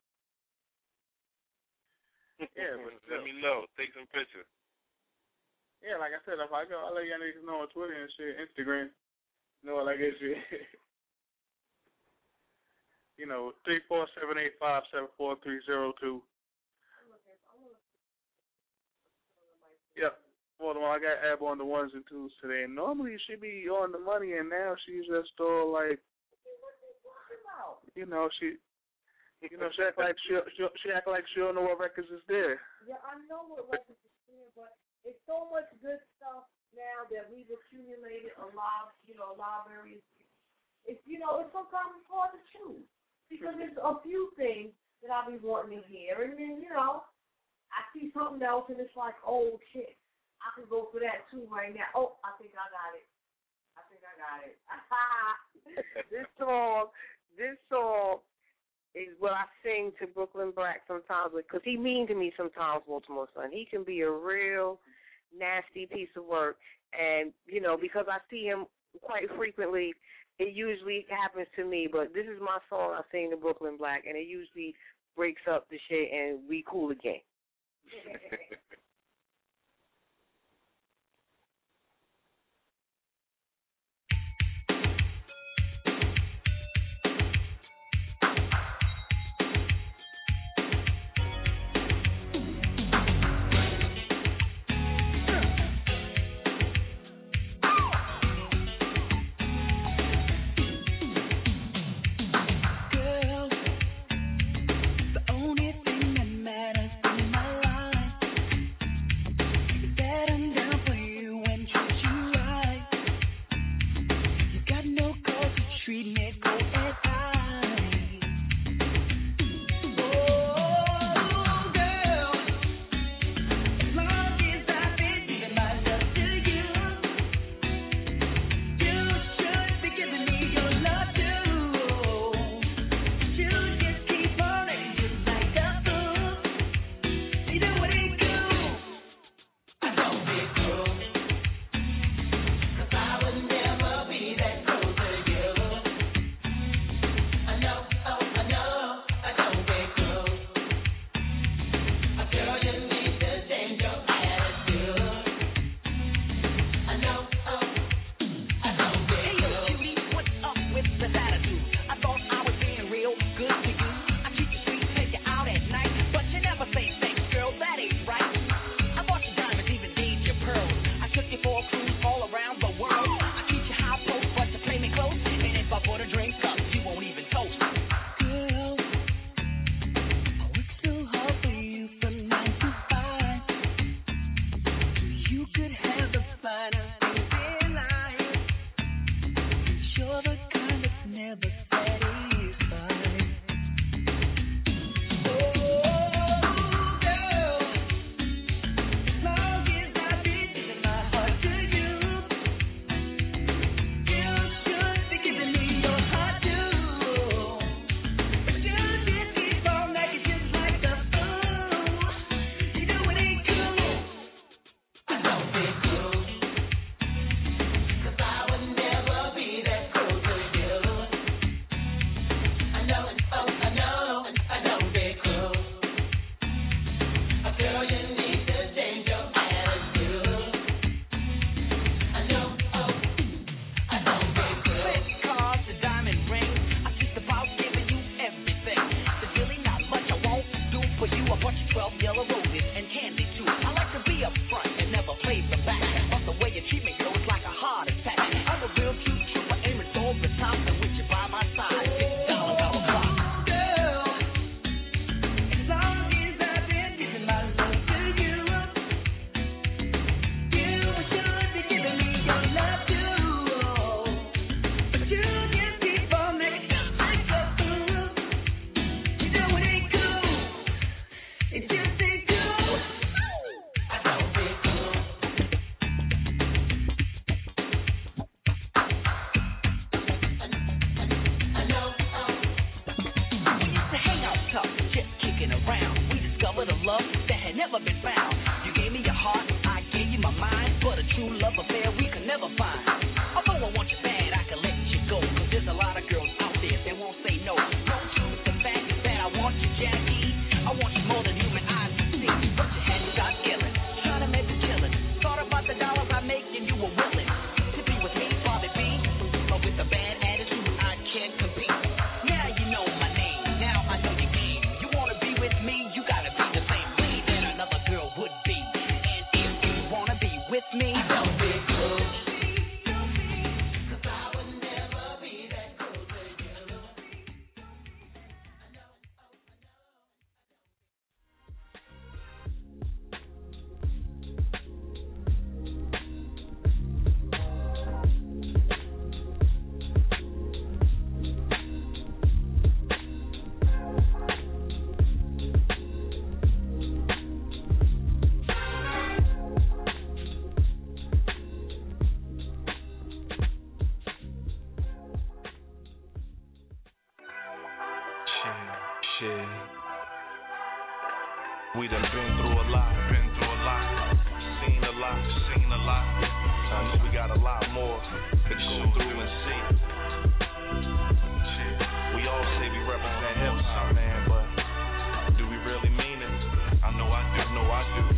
Yeah, but let me know. Take some pictures. Yeah, like I said, if I go, I'll let y'all niggas know on Twitter and shit, Instagram. You know, like that shit. know, three four seven eight five seven four three zero two. Yep. Well, I got Ab on the ones and twos today. Normally she be on the money, and now she's just all like, you know, she, you know, she act like she, she, she act like she don't know what records is there. Yeah, I know what records is there, but it's so much good stuff now that we've accumulated a lot, you know, libraries. It's, you know, it's sometimes it's hard to choose because there's a few things that I be wanting to hear, and then, you know, I see something else and it's like, oh shit, I can go for that too right now. Oh, I think I got it. I think I got it. This song, this song is what I sing to Brooklyn Black sometimes because he mean to me sometimes, Baltimore Sun. He can be a real nasty piece of work, and you know because I see him quite frequently, it usually happens to me. But this is my song I sing to Brooklyn Black, and it usually breaks up the shit, and we cool again. Only thing that matters in my life Shit. We done been through a lot, been through a lot, seen a lot, seen a lot. I know we got a lot more to go through and see. Shit. We all say we represent hip hop, man, but do we really mean it? I know I do, I know I do.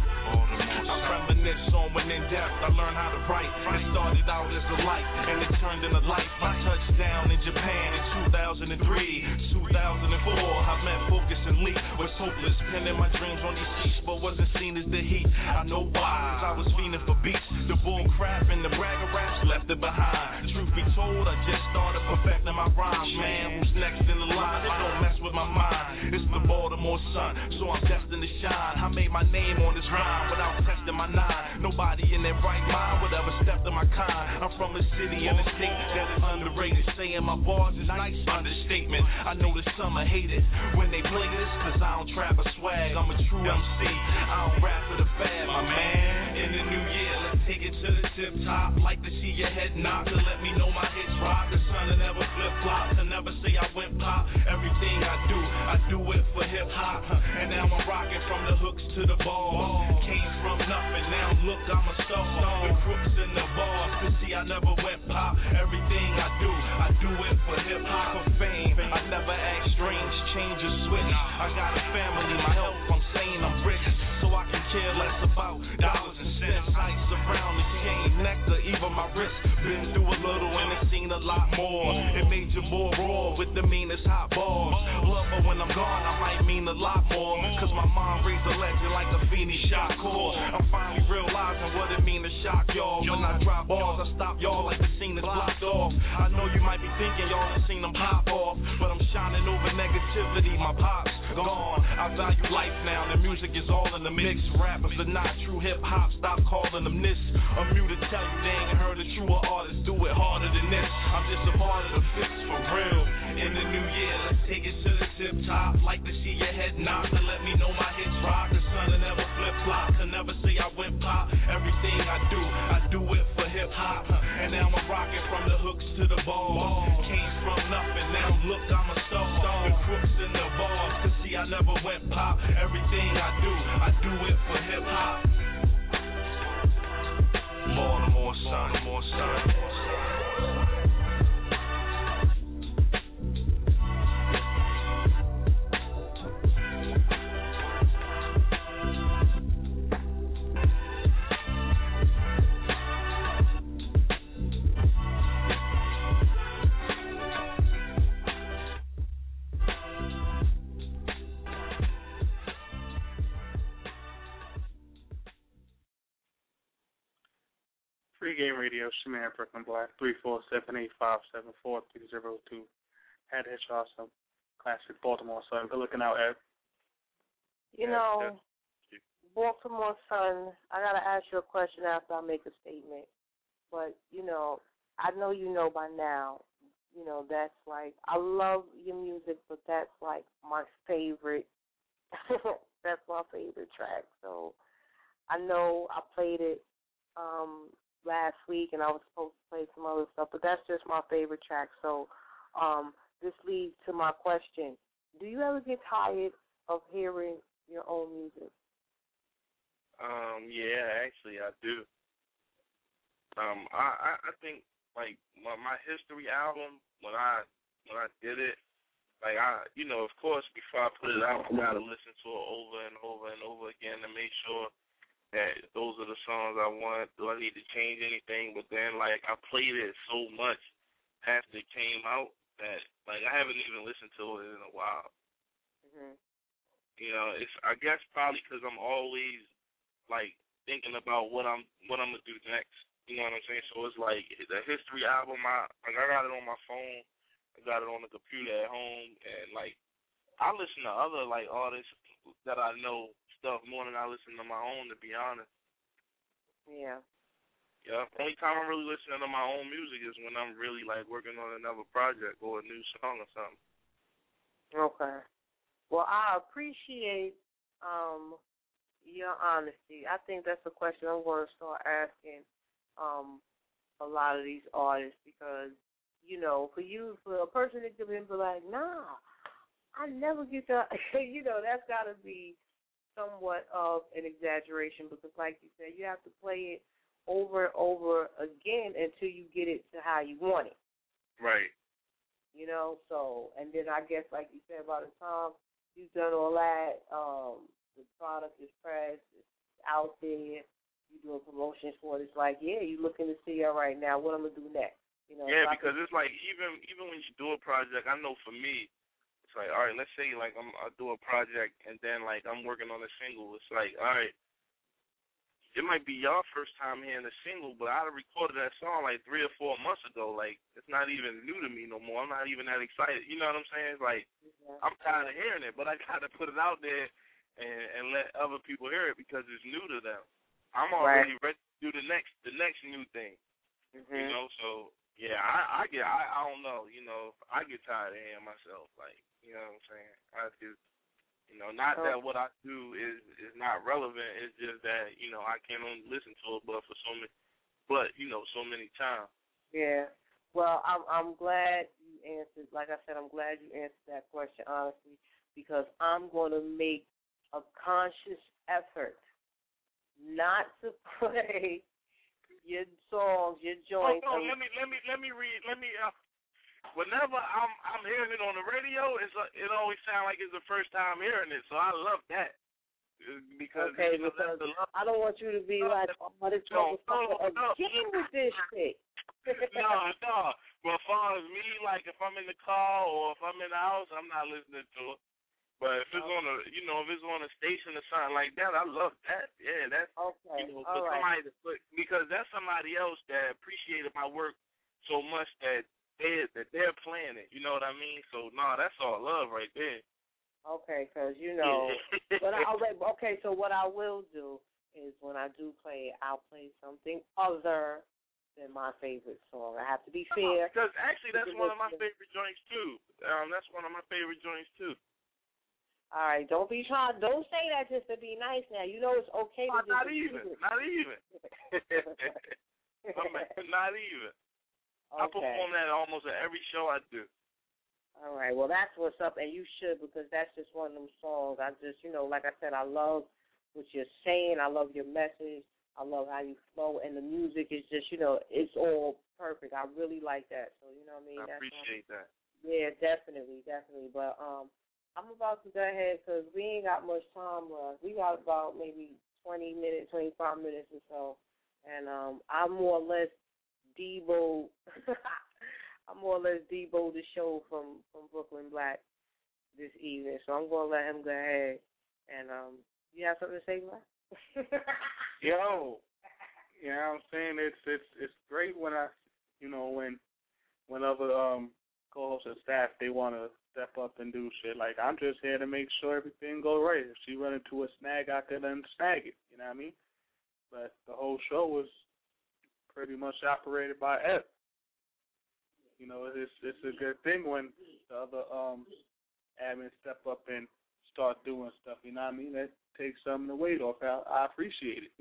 I reminisce on when in depth I learned how to write. It started out as a light and it turned into life. My touchdown in Japan in two thousand three, two thousand four. I met Focus and Lee, was hopeless, penning my dreams on these sheets, but wasn't seen as the heat. I know why, cause I was fiending for beats. The bull crap and the bragger raps left it behind. Truth be told, I just started perfecting my rhymes. Man, who's next in the line? It don't mess with my mind. It's the Baltimore Sun, so I'm destined to shine. I made my name on this rhyme without testing my nine. Nobody in their right mind would ever step to my kind. I'm from a city and a state that is underrated. Saying my bars is nice understatement. I know that some are hated when they play this, cause I don't trap or swag. I'm a true M C, I don't rap for the fad, my man. In the new year, let's take it to the tip top. Like to see your head nod to let me know my hits rock. The sun will never flip flop, to never say I went pop. Everything I do, I do it for hip hop. And now I'm rocking from the hooks to the balls. Came from nothing, now look, I'm a star. The crooks and the bars, cause see I never went pop. Everything I do, I do it for hip hop, for fame. I never act strange, change or switch. I got a family, my health, I'm saying I'm rich, so I can care less about dollars and cents. Ice around the chain, nectar, even my wrist. Been through a little and it's seen a lot more. It made you more raw with the meanest hot balls. Love her when I'm gone, I might mean a lot more, cause my mom raised a legend like a Feeny Shakur. I'm finally realizing what it mean to shock y'all. When I drop balls, I stop y'all like the scene is blocked off. I know you might be thinking y'all have seen them pop off, but I'm shining over negativity, my pop's gone. I value life now, the music is all in the mix. Rappers are not true hip-hop, stop calling them this. I'm mute to tell you they ain't heard a truer artist do it harder than this. I'm just a part of the fix for real. In the new year, let's take it to the tip top. Like to see your head nod to let me know my hits rock. The sun will never flip flop, to never say I went pop. Everything I do, I do it for hip-hop. And now I'm rocking from the hooks to the balls. Came from nothing, now look, I'm a star. The crooks and the bars, cause see I never went pop. Everything I do, I do it for hip-hop. Baltimore Sun, Baltimore Sun. Pre-game radio, Shaman Brooklyn Black, three four seven eight five seven four three zero two. Had to hit y'all some classic Baltimore Sun. Good looking out, Ed. You know, Baltimore Sun, I got to ask you a question after I make a statement. But, you know, I know you know by now, you know, that's like, I love your music, but that's like my favorite, that's my favorite track. So I know I played it um, last week, and I was supposed to play some other stuff, but that's just my favorite track. So um, this leads to my question. Do you ever get tired of hearing your own music? Um, yeah, actually I do. Um, I, I, I think, like, my, my history album, when I when I did it, like, I, you know, of course, before I put it out, I got to listen to it over and over and over again to make sure that those are the songs I want. Do I need to change anything? But then, like, I played it so much after it came out that, like, I haven't even listened to it in a while. Mm-hmm. You know, it's, I guess probably because I'm always, like, thinking about what I'm what I'm going to do next. You know what I'm saying? So it's like the history album, I, like, I got it on my phone. I got it on the computer at home. And, like, I listen to other, like, artists that I know stuff more than I listen to my own, to be honest. Yeah. Yeah. The only time I'm really listening to my own music is when I'm really, like, working on another project or a new song or something. Okay. Well, I appreciate um, your honesty. I think that's a question I'm going to start asking um, a lot of these artists because, you know, for you, for a person to come in and be like, nah, I never get to, you know, that's got to be somewhat of an exaggeration because, like you said, you have to play it over and over again until you get it to how you want it. Right. You know, so, and then I guess, like you said, by the time you've done all that, um, the product is pressed, it's out there, you're doing promotions for it. It's like, yeah, you're looking to see, all right, now what I'm going to do next. You know, yeah, so because it's like, even even when you do a project, I know for me, it's like, all right, let's say, like, I'm, I do a project, and then, like, I'm working on a single. It's like, all right, it might be y'all first time hearing the single, but I recorded that song like three or four months ago. Like, it's not even new to me no more. I'm not even that excited. You know what I'm saying? It's like, yeah. I'm tired of hearing it, but I got to put it out there and, and let other people hear it because it's new to them. I'm already right. ready to do the next the next new thing. Mm-hmm. You know, so, yeah, I, I get, I, I don't know, you know, I get tired of hearing myself. Like, you know what I'm saying? I just, you know, not that what I do is, is not relevant. It's just that, you know, I can only listen to it, but for so many, but you know, so many times. Yeah. Well, I'm I'm glad you answered. Like I said, I'm glad you answered that question honestly, because I'm going to make a conscious effort not to play your songs, your joints. Oh, no, let me let me let me read. Let me. Uh, Whenever I'm I'm hearing it on the radio, it's a, it always sounds like it's the first time hearing it. So I love that because okay, you know, because that's the I don't want you to be no, like, oh, this no, motherfucker no, again with this shit. no, no. But as far as me, like if I'm in the car or if I'm in the house, I'm not listening to it. But if it's on a, you know, if it's on a station or something like that, I love that. Yeah, that's okay. You know, for for right. somebody to put, because that's somebody else that appreciated my work so much that they that they're playing it. You know what I mean? So no, nah, that's all love right there. Okay, because you know, but I, okay. So what I will do is when I do play it, I'll play something other than my favorite song. I have to be fair. Because actually, that's one of my favorite joints too. Um, that's one of my favorite joints too. All right, don't be trying. Don't say that just to be nice. Now you know it's okay to oh, not even, not even, I mean, not even. Okay. I perform that almost at every show I do. All right, well, that's what's up, and you should, because that's just one of them songs. I just, you know, like I said, I love what you're saying. I love your message. I love how you flow, and the music is just, you know, it's all perfect. I really like that. So, you know what I mean? I that's appreciate what, that. Yeah, definitely, definitely. But um, I'm about to go ahead because we ain't got much time left. We got about maybe twenty minutes, twenty-five minutes or so, and um, I'm more or less Debo, I'm more or less Debo the show from, from Brooklyn Black this evening, so I'm going to let him go ahead. And um, you have something to say, Black? Yo, you know what I'm saying? It's it's it's great when I, you know, when when other um co-hosts and staff, they want to step up and do shit. Like, I'm just here to make sure everything go right. If she run into a snag, I could unsnag it. You know what I mean? But the whole show was pretty much operated by F. You know, it's it's a good thing when the other um admins step up and start doing stuff. You know what I mean? That takes some of the weight off. I, I appreciate it.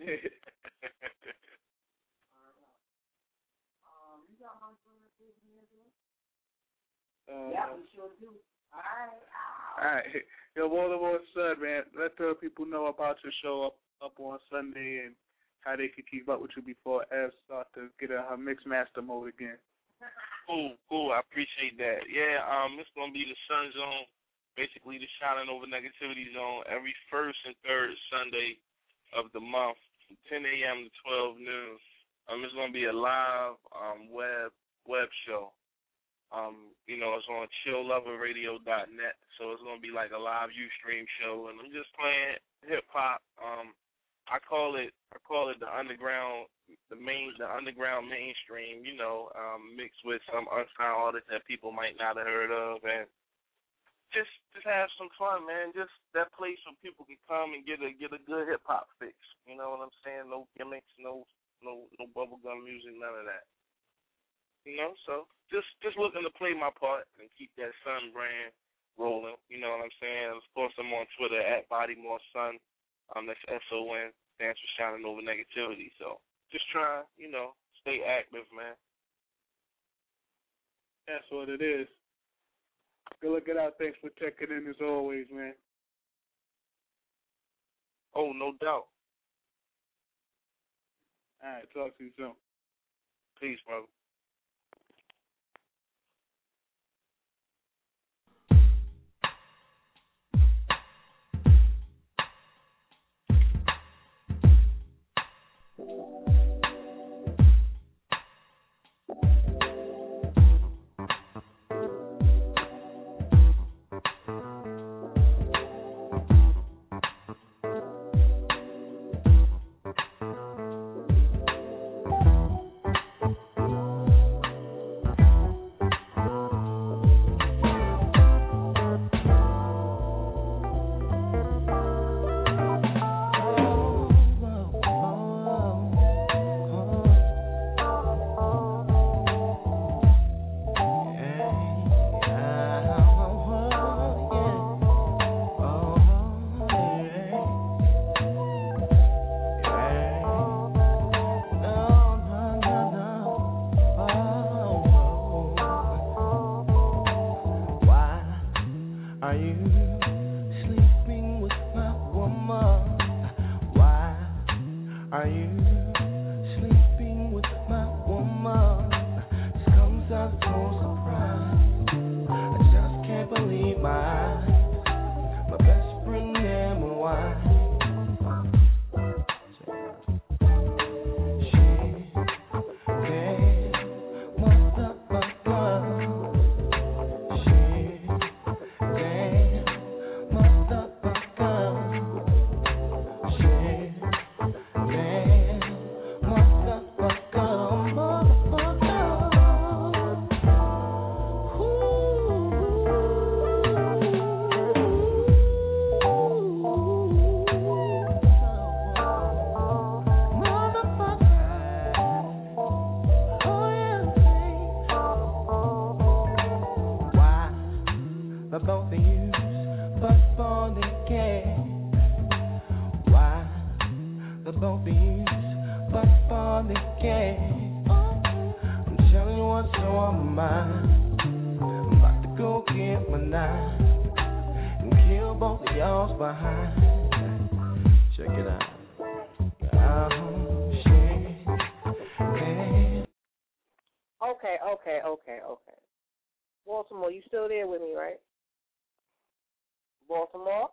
uh, yeah, we sure do. All right. All right. Yo, Baltimore Sun, man, let the people know about your show up, up on Sunday and how they can keep up with you before Ev start to get in her mix master mode again. Cool, cool. I appreciate that. Yeah, um, it's gonna be the Sun Zone, basically the Shining Over Negativity Zone, every first and third Sunday of the month, from ten a.m. to twelve noon. Um, it's gonna be a live um web web show. Um, you know, it's on chill lover radio dot net, so it's gonna be like a live Ustream show, and I'm just playing hip hop. Um. I call it I call it the underground the main the underground mainstream, you know, um, mixed with some unsigned artists that people might not have heard of, and just just have some fun, man. Just that place where people can come and get a get a good hip hop fix. You know what I'm saying? No gimmicks, no no no bubblegum music, none of that. You know, so just just looking to play my part and keep that Sun brand rolling. You know what I'm saying? Of course, I'm on Twitter at Bodymore Sun. Um, that's S O N, stands for Shining Over Negativity. So just try, you know, stay active, man. That's what it is. Good looking out. Thanks for checking in as always, man. Oh, no doubt. All right, talk to you soon. Peace, brother. Okay, okay, okay, okay. Baltimore, you still there with me, right? Baltimore?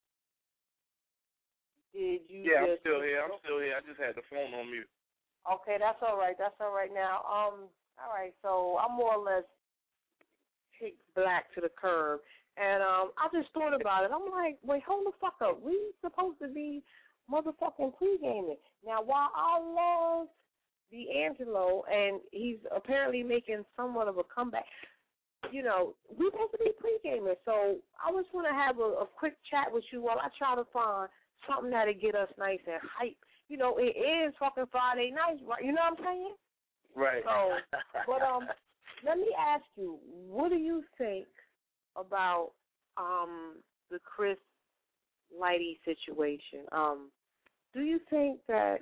Did you Yeah, just... I'm still here. I'm still here. I just had the phone on mute. Okay, that's all right. That's all right now. Um, all right, so I more or less kicked Black to the curb. And um, I just thought about it. I'm like, wait, hold the fuck up. We supposed to be motherfucking pre-gaming. Now, while I love D'Angelo, and he's apparently making somewhat of a comeback, you know, we're supposed to be pre-gaming. So I just want to have a, a quick chat with you while I try to find something that'll get us nice and hype. You know, it is fucking Friday night, right? You know what I'm saying? Right. So, but um, let me ask you, what do you think about um the Chris Lighty situation? Um, do you think that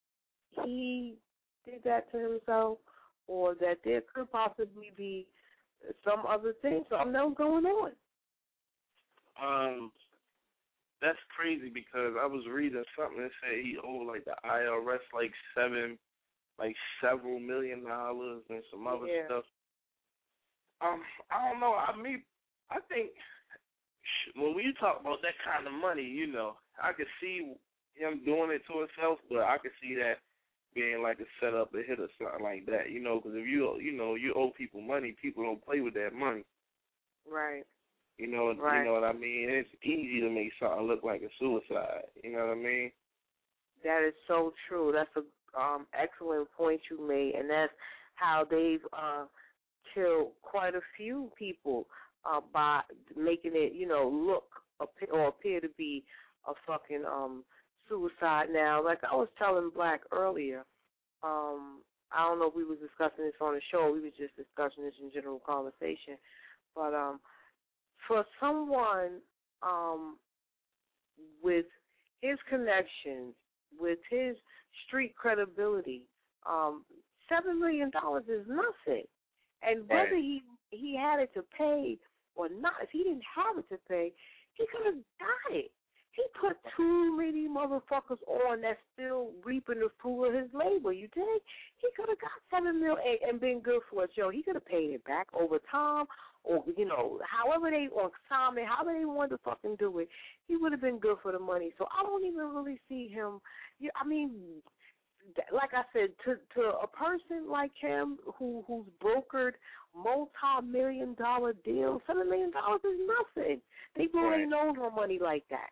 he did that to himself, or that there could possibly be some other thing, something else going on? Um, that's crazy because I was reading something that said he owed like the I R S like seven, like several million dollars and some other yeah. stuff. Um, I don't know. I mean, I think when we talk about that kind of money, you know, I could see him doing it to himself, but I could see that being like a setup, a hit or something like that, you know, because if you, you know, you owe people money, people don't play with that money. Right. You know, right. you know what I mean? It's easy to make something look like a suicide. You know what I mean? That is so true. That's a um, excellent point you made, and that's how they've uh, killed quite a few people uh, by making it, you know, look or appear to be a fucking um, suicide. Now, like I was telling Black earlier, um, I don't know if we was discussing this on the show. We was just discussing this in general conversation, but um. For someone um, with his connections, with his street credibility, um, seven million dollars is nothing. And whether right. he he had it to pay or not, if he didn't have it to pay, he could have got it. He put too many motherfuckers on that's still reaping the fruit of his labor, you dig? He could have got seven mil and, and been good for it, yo. He could have paid it back over time or, you know, however they, or time, however they wanted to fucking do it, he would have been good for the money. So I don't even really see him, you, I mean, like I said, to to a person like him who who's brokered multi-million dollar deals, seven million dollars is nothing. They really right. know no money like that.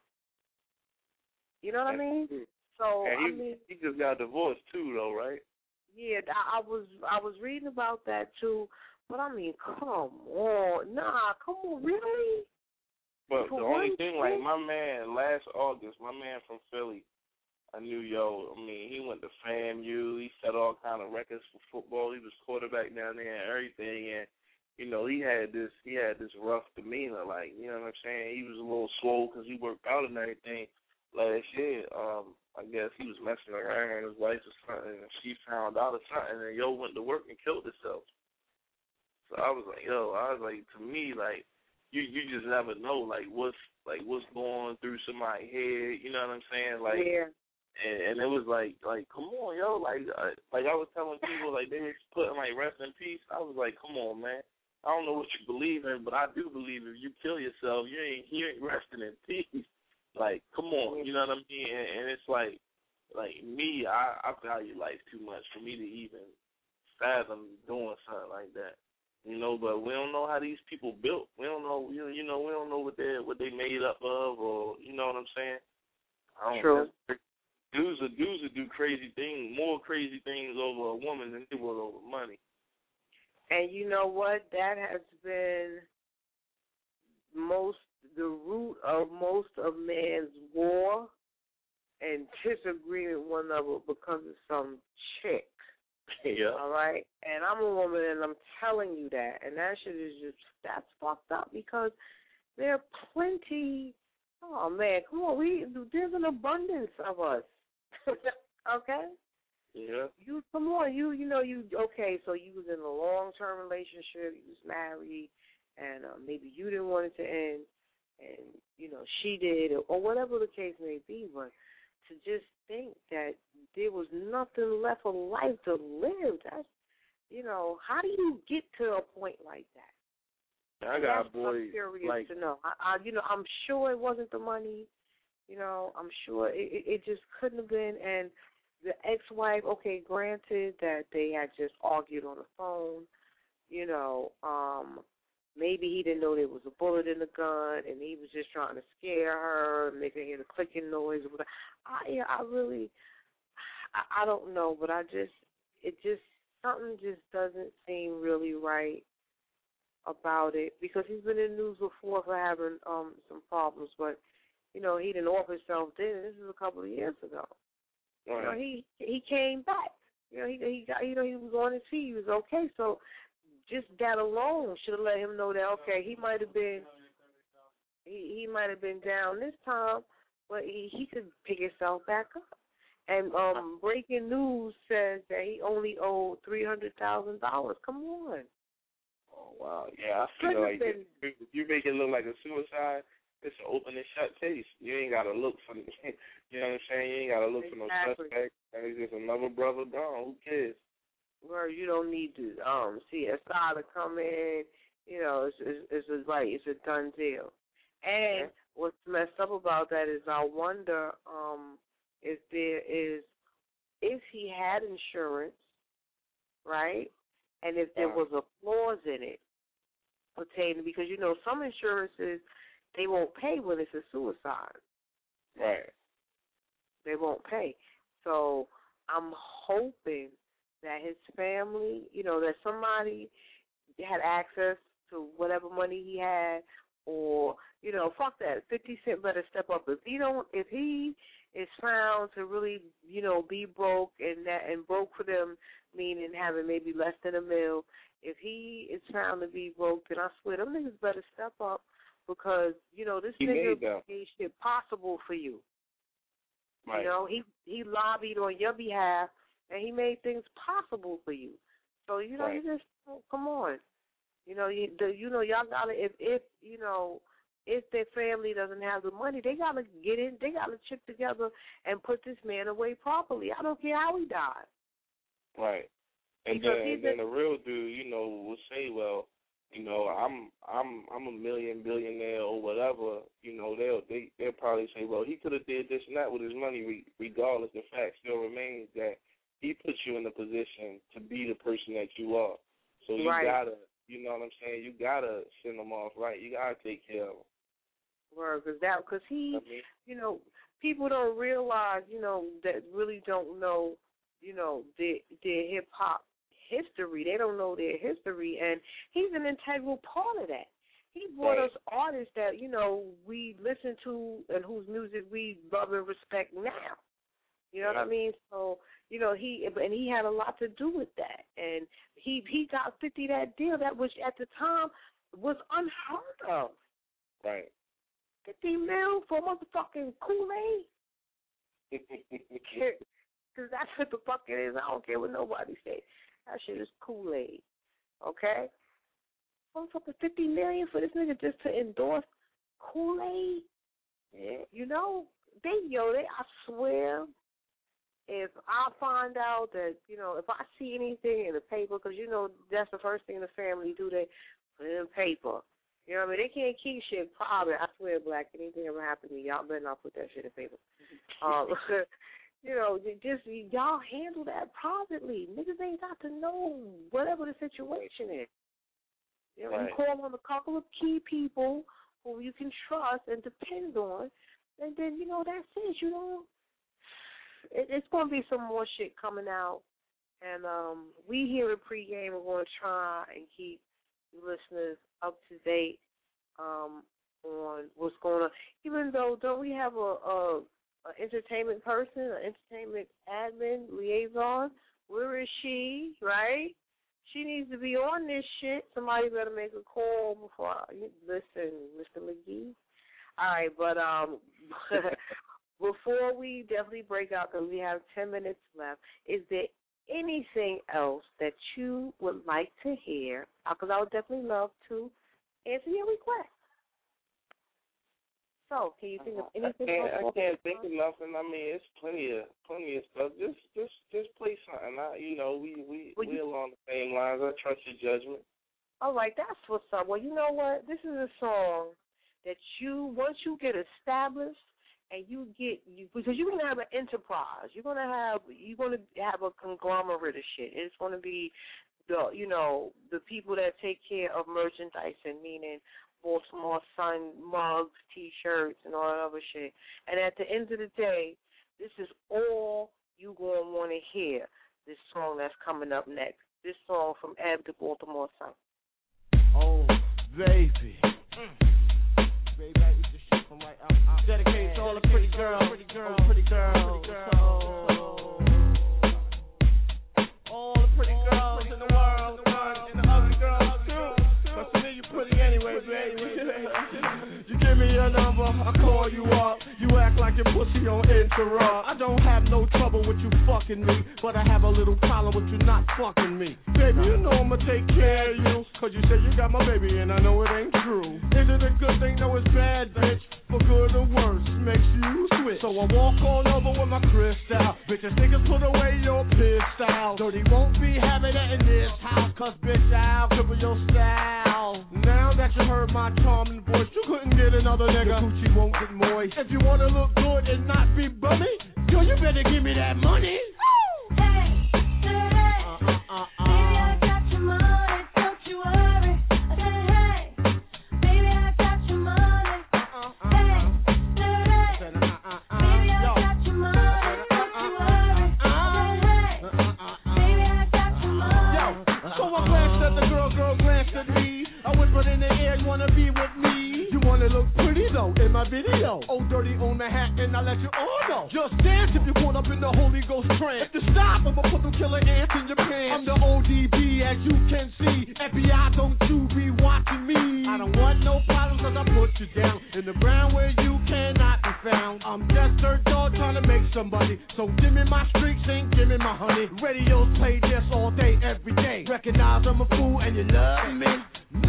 You know what That's I mean? True. So and he, I mean, he just got divorced too, though, right? Yeah, I, I was I was reading about that too. But I mean, come on, nah, come on, really? But For the only one thing, like my man, last August, my man from Philly. I knew, yo, I mean, he went to FAMU. He set all kind of records for football. He was quarterback down there and everything. And, you know, he had this he had this rough demeanor. Like, you know what I'm saying? He was a little swole because he worked out and everything last year. Um, I guess he was messing around with his wife or something, and she found out or something, and yo went to work and killed himself. So I was like, yo, I was like, to me, like, you you just never know, like, what's, like, what's going through somebody's head, you know what I'm saying? Like, yeah. And, and it was like, like, come on, yo, like, uh, like I was telling people, like, they were putting, like, rest in peace. I was like, come on, man. I don't know what you believe in, but I do believe if you kill yourself, you ain't, you ain't resting in peace. Like, come on, you know what I mean? And, and it's like, like me, I, I value life too much for me to even fathom doing something like that. You know, but we don't know how these people built. We don't know, you know, you know, we don't know what they what they made up of, or you know what I'm saying? I don't True. Know. Dudes would, dudes would do crazy things, more crazy things over a woman than they would over money. And you know what? That has been most the root of most of man's war and disagreement with one another because of some chick. Yeah. All right? And I'm a woman and I'm telling you that. And that shit is just, that's fucked up because there are plenty, oh man, come on, we there's an abundance of us. Okay? Yeah. You come on, you you know you okay, so you was in a long term relationship, you was married, and uh, maybe you didn't want it to end, and you know she did, or, or whatever the case may be. But to just think that there was nothing left of life to live, that's you know, how do you get to a point like that? I got that's boys curious like to know. I, I, you know, I'm sure it wasn't the money. You know, I'm sure it, it, it just couldn't have been. And the ex-wife, okay, granted that they had just argued on the phone. You know, um, maybe he didn't know there was a bullet in the gun, and he was just trying to scare her, make her hear the clicking noise. I, yeah, I really, I, I don't know, but I just, it just, something just doesn't seem really right about it because he's been in the news before for having um some problems, but you know he didn't off himself then. This is a couple of years ago. Right. You know he he came back. You know he he got you know he was on his feet. He was okay. So just that alone should have let him know that okay he might have been he he might have been down this time, but he he could pick himself back up. And um, breaking news says that he only owed three hundred thousand dollars. Come on. Oh wow, yeah, I feel like been... if you make it look like a suicide, it's an open and shut case. You ain't gotta look for the, you know what I'm saying? You ain't gotta look exactly. for no suspect. And it's just another brother gone. Who cares? Well, you don't need to um C S I to come in. You know, it's it's, it's a right. It's a done deal. And yeah. what's messed up about that is I wonder um. if there is, if he had insurance, right, and if there was a clause in it pertaining, because, you know, some insurances, they won't pay when it's a suicide. Right. They won't pay. So I'm hoping that his family, you know, that somebody had access to whatever money he had, or, you know, fuck that, fifty Cent better step up. If he don't, if he is found to really, you know, be broke and that and broke for them, meaning having maybe less than a mil. If he is found to be broke, then I swear them niggas better step up because you know this he nigga made, made shit possible for you. Right. You know he he lobbied on your behalf and he made things possible for you. So you know right. you just oh, come on. You know, you, the, you know, y'all gotta if if you know if their family doesn't have the money, they gotta get in. They gotta chip together and put this man away properly. I don't care how he died. Right. And Because then, he's and then the real dude, you know, will say, well, you know, I'm I'm I'm a million billionaire or whatever. You know, they'll they they'll probably say, well, he could have did this and that with his money. Re- regardless, the fact still remains that he puts you in a position to be the person that you are. So you Right. gotta, you know what I'm saying? You gotta send them off right. You gotta take care of them. Word, because that because he, I mean, you know, people don't realize, you know, that really don't know, you know, their their hip hop history. They don't know their history, and he's an integral part of that. He brought Right. us artists that, you know, we listen to and whose music we love and respect now. You know what I mean? So, you know, he and he had a lot to do with that. And he he got fifty that deal, that which at the time was unheard of. Right. fifty mil for motherfucking Kool-Aid? Because that's what the fuck it is. I don't care what nobody says. That shit is Kool-Aid. Okay? Motherfucking fifty million for this nigga just to endorse Kool-Aid? Yeah. You know, they, yo, they, I swear, if I find out that, you know, if I see anything in the paper, because, you know, that's the first thing the family do, they put it in paper. You know what I mean? They can't keep shit private. I swear, Black, anything ever happen to me, y'all better not put that shit in paper. um, you know, just y'all handle that privately. Niggas ain't got to know whatever the situation is. You know, Right. you call on a couple of key people who you can trust and depend on, and then, you know, that's it. You know, it, it's going to be some more shit coming out. And um, we here at Pregame are going to try and keep listeners up to date um, on what's going on. Even though, don't we have a, a, a entertainment person, an entertainment admin liaison? Where is she, right? She needs to be on this shit. Somebody better make a call before I, listen, Mister McGee. All right, but um, before we definitely break out, because we have ten minutes left, is there anything else that you would like to hear? Because I would definitely love to answer your request. So, can you think of anything I can't, else? I can't think of nothing. I mean, it's plenty of plenty of stuff. Just just just play something. I, you know, we we Well, we you- along the same lines. I trust your judgment. All right, that's what's up. Well, you know what? This is a song that you, once you get established and you get, you, because you're gonna have an enterprise. You're gonna have, you're gonna have a conglomerate of shit. It's gonna be the, you know, the people that take care of merchandising, meaning Baltimore Sun mugs, T-shirts, and all that other shit. And at the end of the day, this is all you gonna want to hear. This song that's coming up next. This song from Eb the Baltimore Sun. Oh, baby. Mm. Baby, I eat this shit from right out. out Dedicated to all the pretty girls, pretty girls, pretty girls. So, all the pretty girls in the world, and the ugly girls too. But to me, you pretty anyway, baby. You give me your number, I call you up. You act like your pussy on interrupt. I don't have no trouble with you fucking me, but I have a little problem with you not fucking me. Baby, you know I'ma take care of you, cause you say you got my baby and I know it ain't true. Is it a good thing? No, it's bad, bitch. For good or worse, makes you switch. So I walk on over with my crystal. Bitches, niggas, put away your piss out. Dirty won't be having it in this house, cause bitch, I'll cripple your style. Now that you heard my charming voice, you couldn't get another nigga. The coochie won't get moist. If you wanna look good and not be bummy, yo, you better give me that money. Hey, hey, uh, uh, uh, baby, I got your money, don't you worry. I said, hey, baby, I got your money. Hey, hey, baby, I got your money, don't you worry. I said, hey, baby, I got your money. Yo, so I glanced at the girl, girl glanced at me. I whispered in the air, you wanna be with me? You wanna look pretty though in my video. Oh, dirty on the hat, and I let you all know. Just dance if you're caught up in the Holy Ghost trance. If you stop, I'ma put them killer ants in your pants. I'm the O D B, as you can see. F B I, don't you be watching me. I don't want no problems, cause I put you down in the ground where you cannot be found. I'm just dirt dog trying to make somebody. So give me my streaks and give me my honey. Radios play this all day, every day. Recognize I'm a fool and you love me.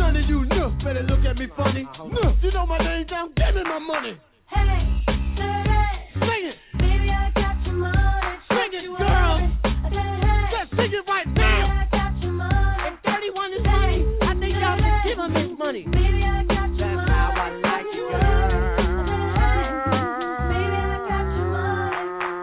funny. Uh, you know my name down, give me my money. Hey, hey, sing it. Baby, I got your money. Sing it, girl. Just sing it right now. I got your money. If thirty-one is money, I think y'all should give him his money. Baby, I got your That's money. how I like you, girl. Baby, I got your money.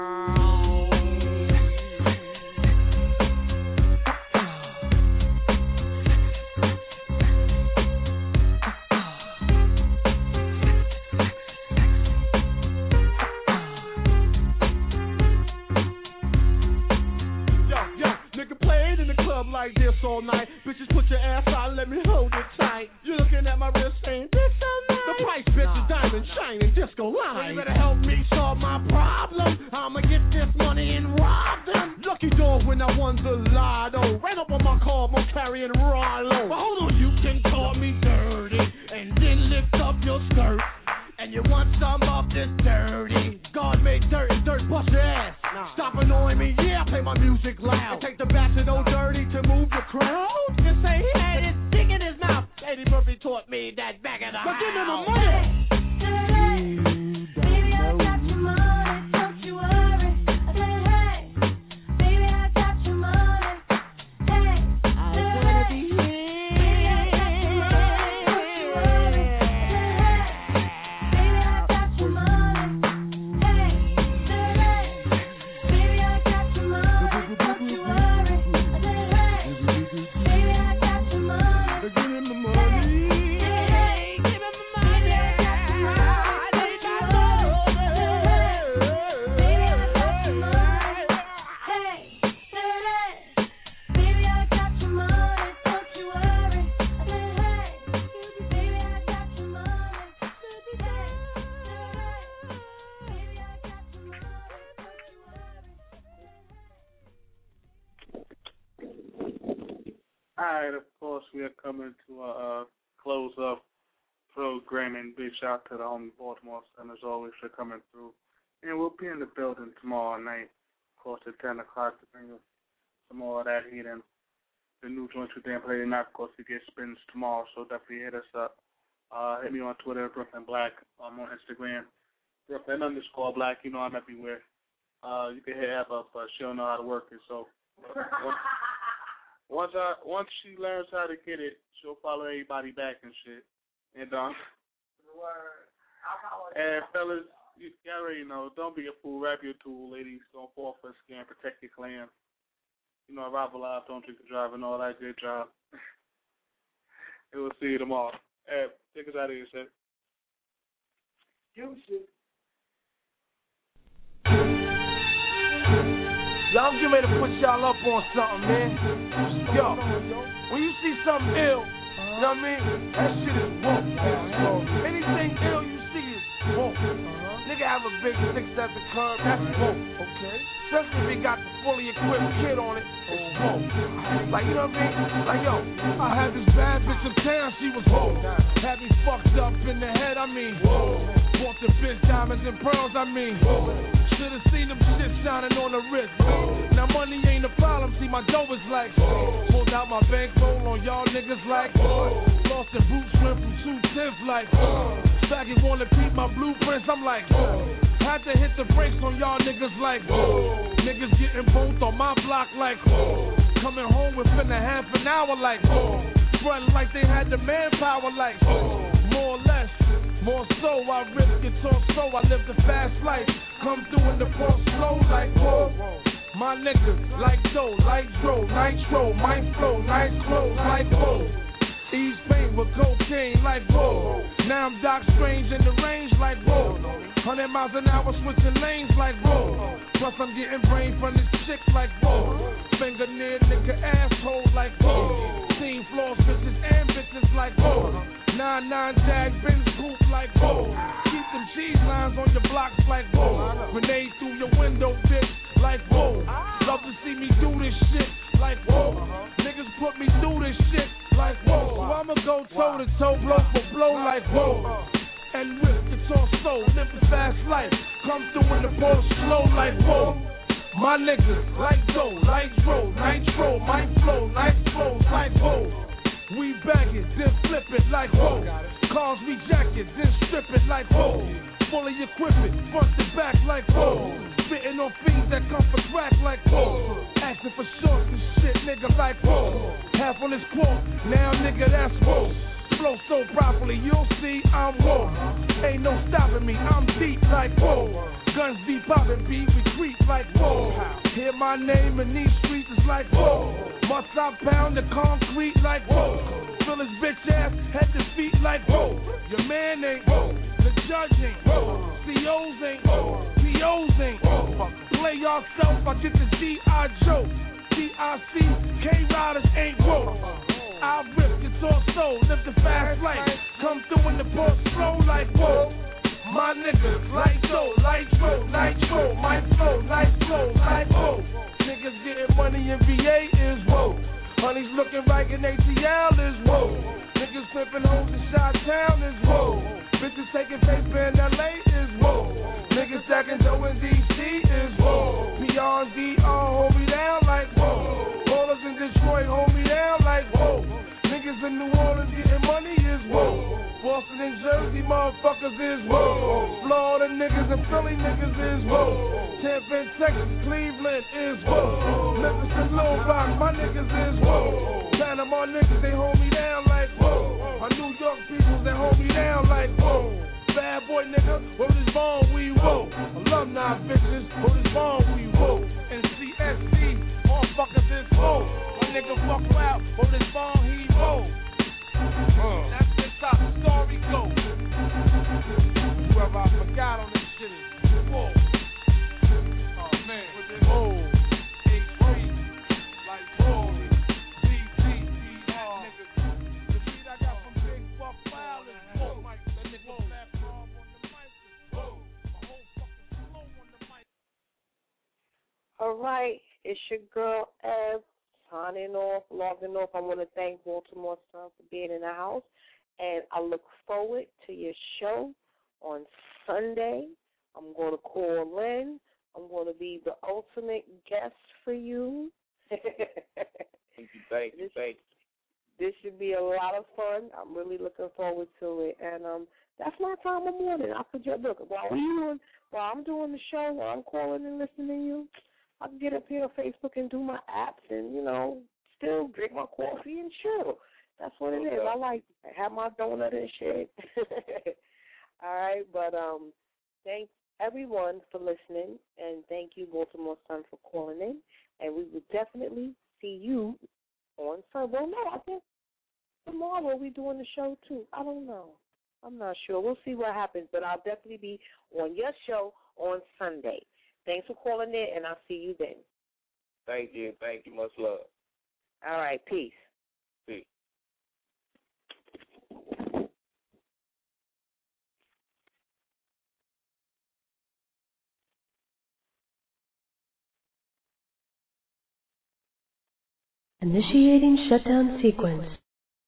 Like this all night. Bitches, put your ass out, let me hold it tight. You looking at my wrist, ain't this so nice? The price, bitch, is diamond shining, disco line. You better help me solve my problem. I'ma get this money and rob them. Lucky dog when I won the lotto. Ran up on my car, I'm carrying Rollo. But hold on, you can call me dirty and then lift up your skirt. And you want some of this dirty. God made dirt and dirt bust your ass. Nah. Stop annoying me, yeah, I play my music loud. And take the back to no dirty to move the crowd. You say he had his dick in his mouth. Eddie Murphy taught me that back of the But house. give me my money. Baby, I got your money. Don't you worry. I said, hey, baby, I got your money. Hey, I wanna be here. Baby, I got your money. Don't you worry. I said, hey, baby, I got your money. Hey, baby, I got your money. Don't you worry. I said, hey, baby, I got your money. Give him the money. Hey, give him the money. Baby, I got your money. All right, of course, we are coming to a uh, close up programming. Big shout out to the homie Baltimore Sun as always for coming through. And we'll be in the building tomorrow night, of course, at ten o'clock to bring us some more of that heat and the new joints we didn't play tonight. Of course, we get spins tomorrow, so definitely hit us up. Uh, hit me on Twitter, Brooklyn Black. I'm on Instagram, Brooklyn underscore Black. You know I'm everywhere. Uh, you can hit Eva up, but she don't know how to work it, so once, once I once she learns how to get it, she'll follow everybody back and shit. And um, and fellas, you already know, don't be a fool. Rap your tool, ladies. Don't fall for a scam. Protect your clan. You know, arrive alive, don't drink and drive, and all that good job. And we'll see you tomorrow. Hey, take us out of here, sir. You should. Y'all, I'm getting ready to put y'all up on something, man. Yo, when you see something ill, you know what I mean? That shit is woke. Anything ill you see is woke. Nigga have a big six at the curb, that's woke. Okay. Especially if he got the fully equipped kid on it, it's woke. Like, you know what I mean? Like, yo, I had this bad bitch in town, she was woke. Had me fucked up in the head, I mean. Bought the bitch diamonds and pearls, I mean. Should've seen them shit shining on the wrist. Now money ain't a problem, see my dough is like. Pulled out my bankroll on y'all niggas like. Lost the boots, went from two tenths like. Faggot wanna peep my blueprints, I'm like. Had to hit the brakes on y'all niggas like. Niggas getting both on my block like. Coming home within a half an hour like. Frontin' like they had the manpower like. More or less. More so, I risk it all so I live the fast life. Come through in the park slow like whoa. My niggas like dough, like dro, nitro, my flow, nice clothes like whoa. Ease pain with cocaine like whoa. Now I'm Doc Strange in the range like whoa. Hundred miles an hour switching lanes like whoa. Plus I'm getting brain from this chicks like whoa. Finger near nigga asshole like whoa. Team floor bitches and bitches like whoa. Nine nine tag Benz coupe like whoa. Keep them cheese lines on your blocks like whoa. Grenade through your window, bitch, like whoa. Love to see me do this shit like whoa. Niggas put me through this shit like whoa. So I'ma go toe to toe, blow for blow like whoa. And whip the torso, live the fast life. Come through in the ball slow like whoa. My niggas like dough, like dro, nitro, my flow, nice flows like whoa. We bag it, then flip it like whoa. Cars we jack it, then strip it like whoa. Fully equipped, front to back like whoa. Spitting on fiends that come for crack like whoa. Asking for shorts and shit, nigga, like whoa. Half on this quote, now nigga, that's whoa. Flow so properly, you'll see I'm whoa. Ain't no stopping me, I'm deep like whoa. Guns be popping, be we creep like whoa. Hear my name in these streets is like whoa. Must I pound the concrete like whoa. Fill his bitch ass head to feet like whoa. Your man ain't whoa. The judge ain't whoa. C Os ain't whoa. P Os ain't whoa. Play yourself, I get the G I Joe. D I C, K-Riders ain't whoa. I rip guitar soul, live the fast life. Come through in the port slow like whoa. My niggas, light show, light show, nitro, my flow, nice flow, like whoa. Niggas getting money in V A is whoa. Honey's looking right in A T L is whoa. Niggas flipping hoes in Chi-Town is whoa. Bitches taking face in L A is whoa. Niggas stacking dough in D C is whoa. P R and D R hold me down like whoa. Ballers in Detroit hold me down like whoa. Niggas in New Orleans getting money is whoa. Boston and Jersey motherfuckers is whoa. Florida niggas and Philly niggas is whoa. Tampa and Texas, Cleveland is whoa. Memphis and Little Rock, my niggas is whoa. Panama niggas, they hold me down like whoa. My New York people, they hold me down like whoa. Bad boy nigga, word is born, we whoa. Alumni bitches, word is born, we whoa. And C S C, motherfuckers is whoa. My nigga fuck out, word is born, he whoa. Uh. That's just how the story goes. Whoever I forgot on this shit is whoa. Oh man, whoa. H three, like whoa. D T, that nigga. The beat I got from Big Buck Wild is whoa. That nigga Fat Rob on the mic is whoa. My whole fucking flow on the mic. All right, it's your girl Ev. Signing off, logging off. I want to thank Baltimore Sun for being in the house, and I look forward to your show on Sunday. I'm going to call in. I'm going to be the ultimate guest for you. Thank you, thank you, thank you. This should be a lot of fun. I'm really looking forward to it, and um, that's my time of morning. I put your look while you doing, while I'm doing the show, while I'm calling and listening to you. I can get up here on Facebook and do my apps and, you know, still drink my coffee and chill. That's what it is. I like to have my donut and shit. All right, but um, thanks everyone for listening, and thank you, Baltimore Sun, for calling in. And we will definitely see you on Sunday. Well, no, I think tomorrow we're doing the show, too. I don't know. I'm not sure. We'll see what happens, but I'll definitely be on your show on Sunday. Thanks for calling in, and I'll see you then. Thank you. Thank you. Much love. All right. Peace. Peace. Initiating shutdown sequence.